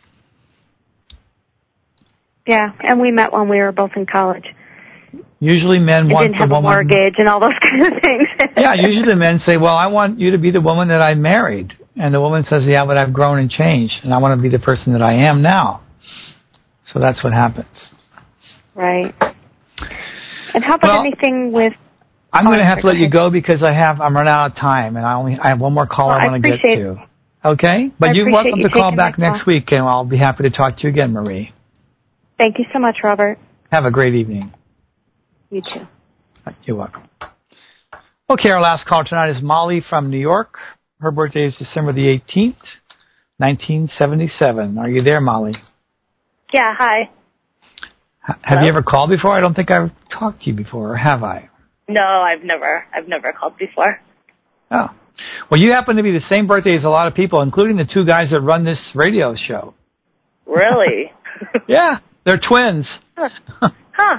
Yeah, and we met when we were both in college. Usually men and want didn't the have woman... a mortgage and all those kinds of things. Yeah, usually the men say, well, I want you to be the woman that I married. And the woman says, yeah, but I've grown and changed, and I want to be the person that I am now. So that's what happens. Right. And how about well, anything with... I'm oh, going to have sorry, to let go you ahead. go because I have, I'm running out of time, and I only I have one more call well, I want to get to. Okay? But I you're welcome you to call back call. next week, and I'll be happy to talk to you again, Marie. Thank you so much, Robert. Have a great evening. You too. You're welcome. Okay, our last call tonight is Molly from New York. Her birthday is December the eighteenth, nineteen seventy-seven. Are you there, Molly? Yeah, hi. H- have you ever called before? I don't think I've talked to you before, or have I? No, I've never. I've never called before. Oh. Well, you happen to be the same birthday as a lot of people, including the two guys that run this radio show. Really? Yeah, they're twins. Huh. huh.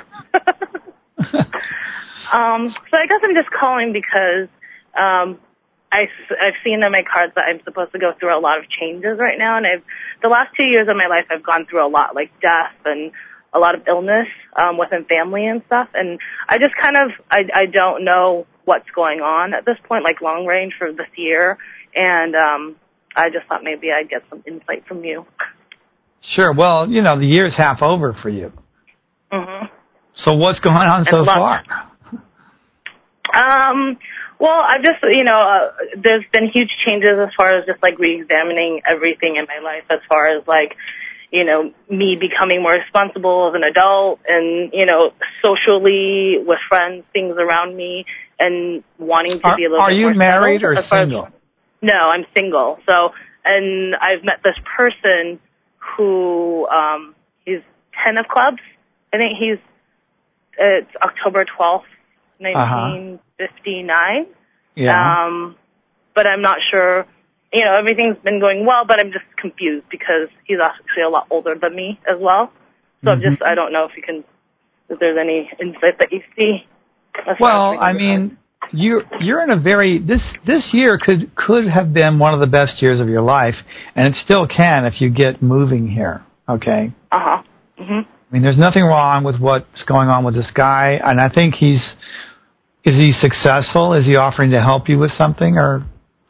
um, so I guess I'm just calling because um, I, I've seen in my cards that I'm supposed to go through a lot of changes right now, and I've the last two years of my life I've gone through a lot, like death and a lot of illness um, within family and stuff, and I just kind of I, I don't know what's going on at this point, like long range for this year, and um, I just thought maybe I'd get some insight from you. Sure. Well, you know, the year's half over for you. Mm-hmm. So what's going on and so far? Um, well, I've just, you know, uh, there's been huge changes as far as just, like, re-examining everything in my life as far as, like, you know, me becoming more responsible as an adult and, you know, socially with friends, things around me, and wanting to are, be a little are bit more Are you married or as single? As, no, I'm single. So, and I've met this person who, um, he's ten of clubs. I think he's, it's October twelfth, nineteen fifty-nine. Uh-huh. Yeah. Um, but I'm not sure, you know, everything's been going well, but I'm just confused because he's actually a lot older than me as well. So mm-hmm. I'm just, I don't know if you can, if there's any insight that you see. Well, I mean, you're, you're in a very, this, this year could, could have been one of the best years of your life, and it still can if you get moving here, okay? Uh-huh. Mm-hmm. I mean, there's nothing wrong with what's going on with this guy, and I think he's, is he successful? Is he offering to help you with something, or?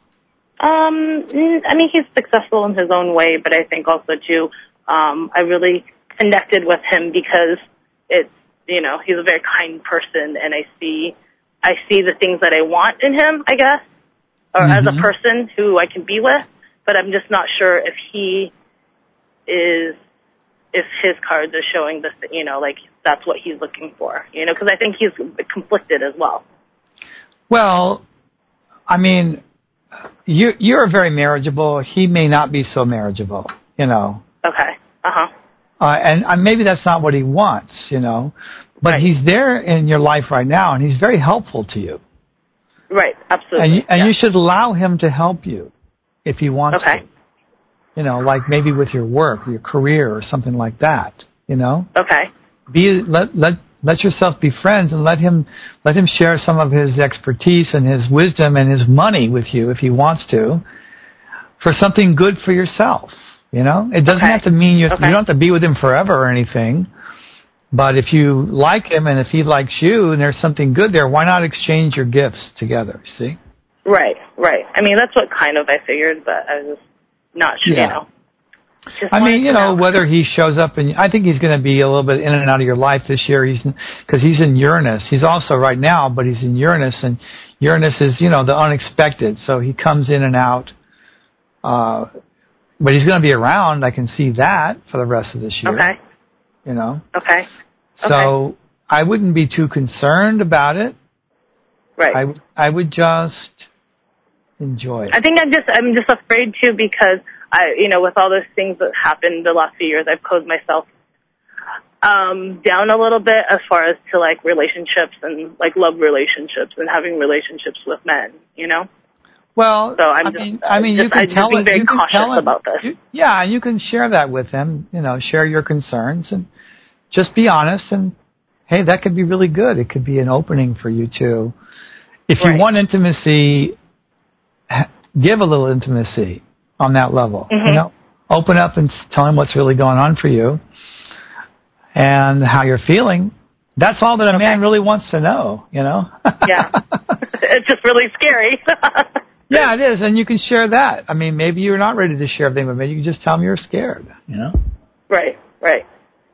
Um, I mean, he's successful in his own way, but I think also, too, um, I really connected with him because it's, you know, he's a very kind person, and I see, I see the things that I want in him, I guess, or mm-hmm. as a person who I can be with, but I'm just not sure if he is, if his cards are showing this, you know, like that's what he's looking for, you know, because I think he's conflicted as well. Well, I mean, you, you're very marriageable. He may not be so marriageable, you know. Okay. Uh-huh. Uh, and uh, maybe that's not what he wants, you know. But right. he's there in your life right now, and he's very helpful to you. Right. Absolutely. And you, and yeah. you should allow him to help you if he wants okay. to. You know, like maybe with your work, your career, or something like that. You know. Okay. Be let let let yourself be friends, and let him let him share some of his expertise and his wisdom and his money with you if he wants to, for something good for yourself. You know, it doesn't okay. have to mean you're, okay. you don't have to be with him forever or anything. But if you like him and if he likes you, and there's something good there, why not exchange your gifts together? See. Right. Right. I mean, that's what kind of I figured, but I was. Not sure, yeah. you know. Just I mean, you know, know, whether he shows up, and I think he's going to be a little bit in and out of your life this year. He's because he's in Uranus. He's also right now, but he's in Uranus, and Uranus is, you know, the unexpected. So he comes in and out. Uh, but he's going to be around. I can see that for the rest of this year. Okay. You know. Okay. So okay. I wouldn't be too concerned about it. Right. I I would just. Enjoy it. I think I'm just I'm just afraid too because I you know with all those things that happened the last few years I've closed myself um down a little bit as far as to like relationships and like love relationships and having relationships with men, you know. Well, so I'm I just, mean, I mean, just, you can I'm tell being it. very You can cautious tell him, about this. You, yeah, you can share that with him. You know, share your concerns and just be honest. And hey, that could be really good. It could be an opening for you too. If you right. want intimacy. Give a little intimacy on that level. Mm-hmm. You know, open up and tell him what's really going on for you and how you're feeling. That's all that a okay. man really wants to know. You know. Yeah, it's just really scary. Yeah, it is, and you can share that. I mean, maybe you're not ready to share everything with me. You can just tell him you're scared. You know. Right. Right.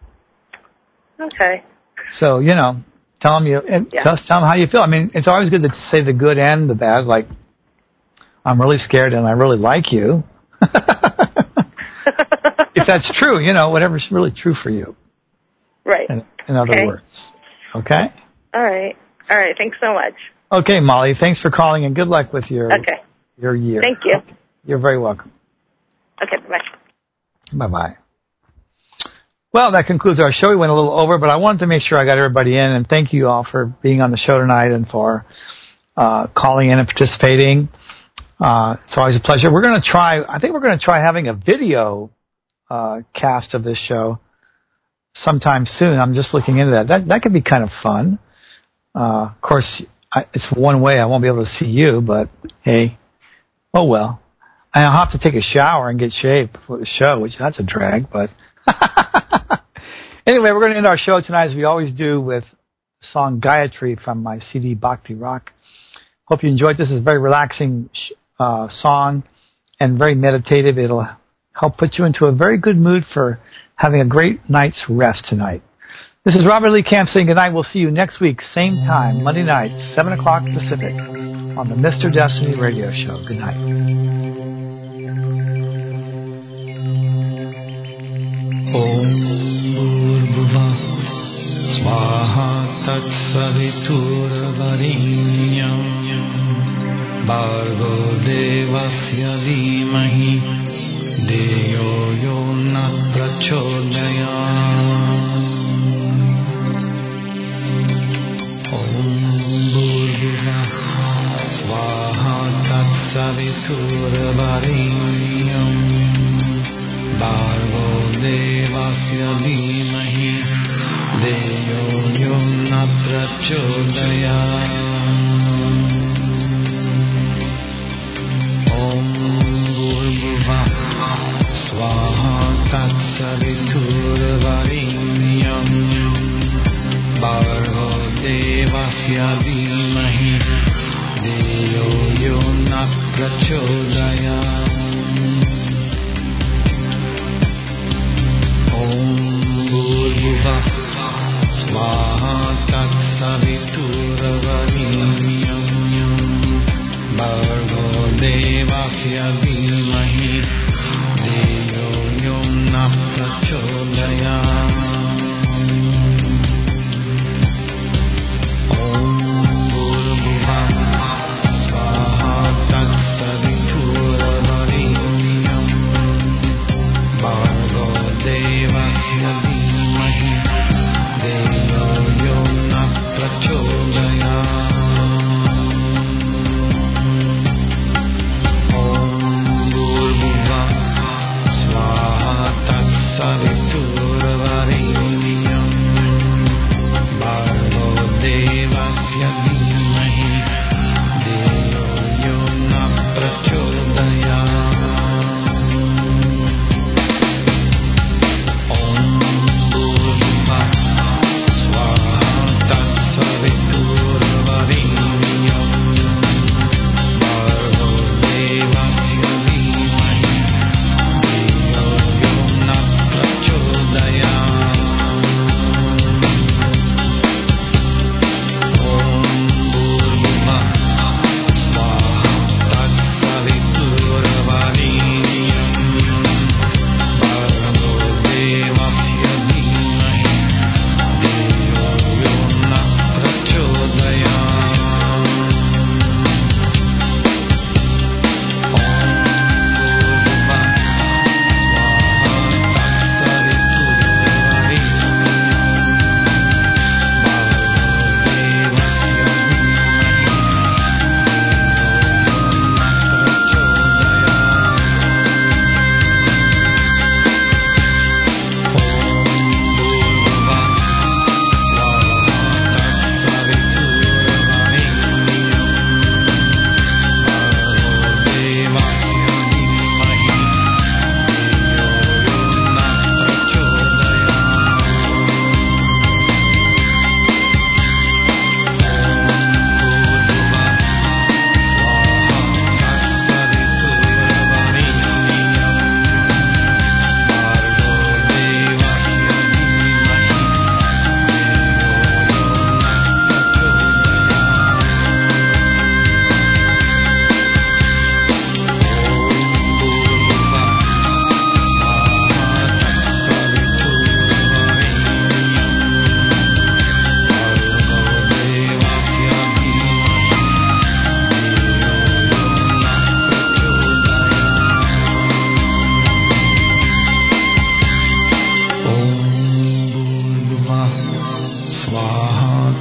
Okay. So you know, tell him you and yeah. just tell him how you feel. I mean, it's always good to say the good and the bad, like. I'm really scared and I really like you. If that's true, you know, whatever's really true for you. Right. In, in other okay. words. Okay? All right. All right. Thanks so much. Okay, Molly. Thanks for calling and good luck with your okay. your year. Thank you. Okay. You're very welcome. Okay. Bye. Bye-bye. Well, that concludes our show. We went a little over, but I wanted to make sure I got everybody in, and thank you all for being on the show tonight and for uh, calling in and participating. Uh, it's always a pleasure. We're going to try, I think we're going to try having a video uh, cast of this show sometime soon. I'm just looking into that. That, that could be kind of fun. Uh, of course, I, it's one way. I won't be able to see you, but hey, oh well. And I'll have to take a shower and get shaved before the show, which that's a drag, but anyway, we're going to end our show tonight as we always do with the song Gayatri from my C D Bhakti Rock. Hope you enjoyed this. It's a very relaxing uh, song and very meditative. It'll help put you into a very good mood for having a great night's rest tonight. This is Robert Lee Camp saying good night. We'll see you next week, same time, Monday night, seven o'clock Pacific, on the Mister Destiny Radio Show. Good night. Om Bhurvubha Swaha Tatsaviturvarenyam Bhargo Devasya Dhimahi Deyo Yo Na Prachodayam Om Bhurvubha Swaha Tatsaviturvarenyam Bhargo Devasya Dhimahi Deyo Yo Na Prachodayam Om Bhurvubha Swaha Tatsaviturvarenyam Bhargo Devasya Dhimahi Deyo Yo Na Prachodayam Swaha Tatsaviturvarenyam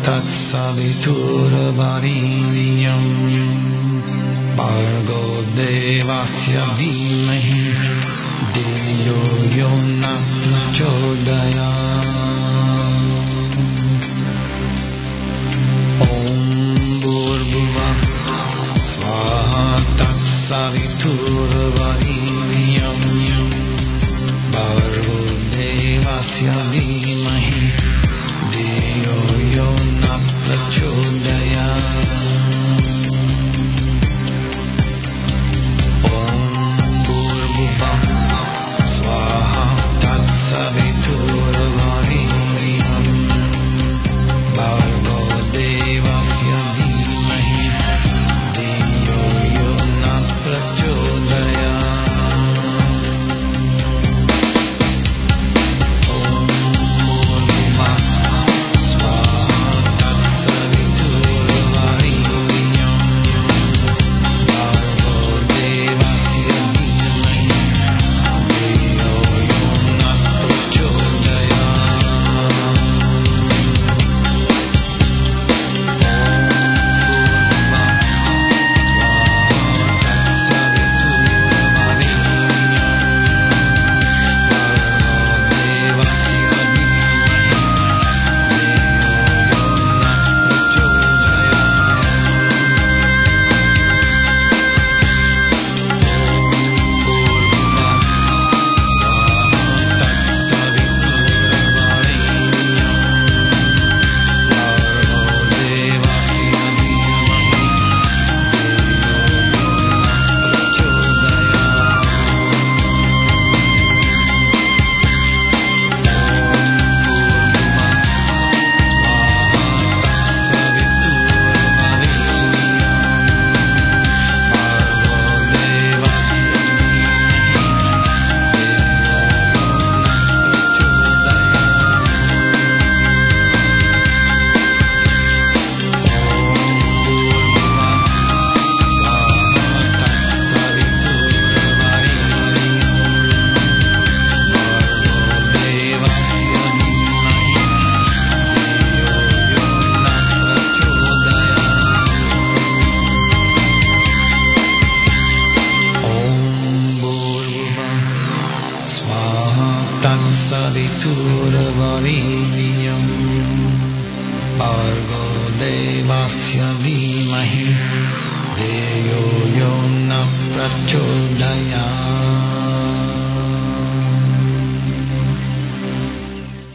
Tatsaviturvarenyam Bhargo Devasya Dhimahi Dhiyo Yo Na Prachodayat Om Bhurvuvah Swaha Tatsaviturvarenyam Bhargo Devasya Dhimahi Dhiyo Yo Na Prachodayat Om Bhurvuvah Swaha Tatsaviturvarenyam Bhargo Devasya Dhimahi Dhiyo Yo Na Prachodayat Tatsaviturvarenyam Bhargo Devasya Dhimahi Dhiyo Yo Na Prachodayat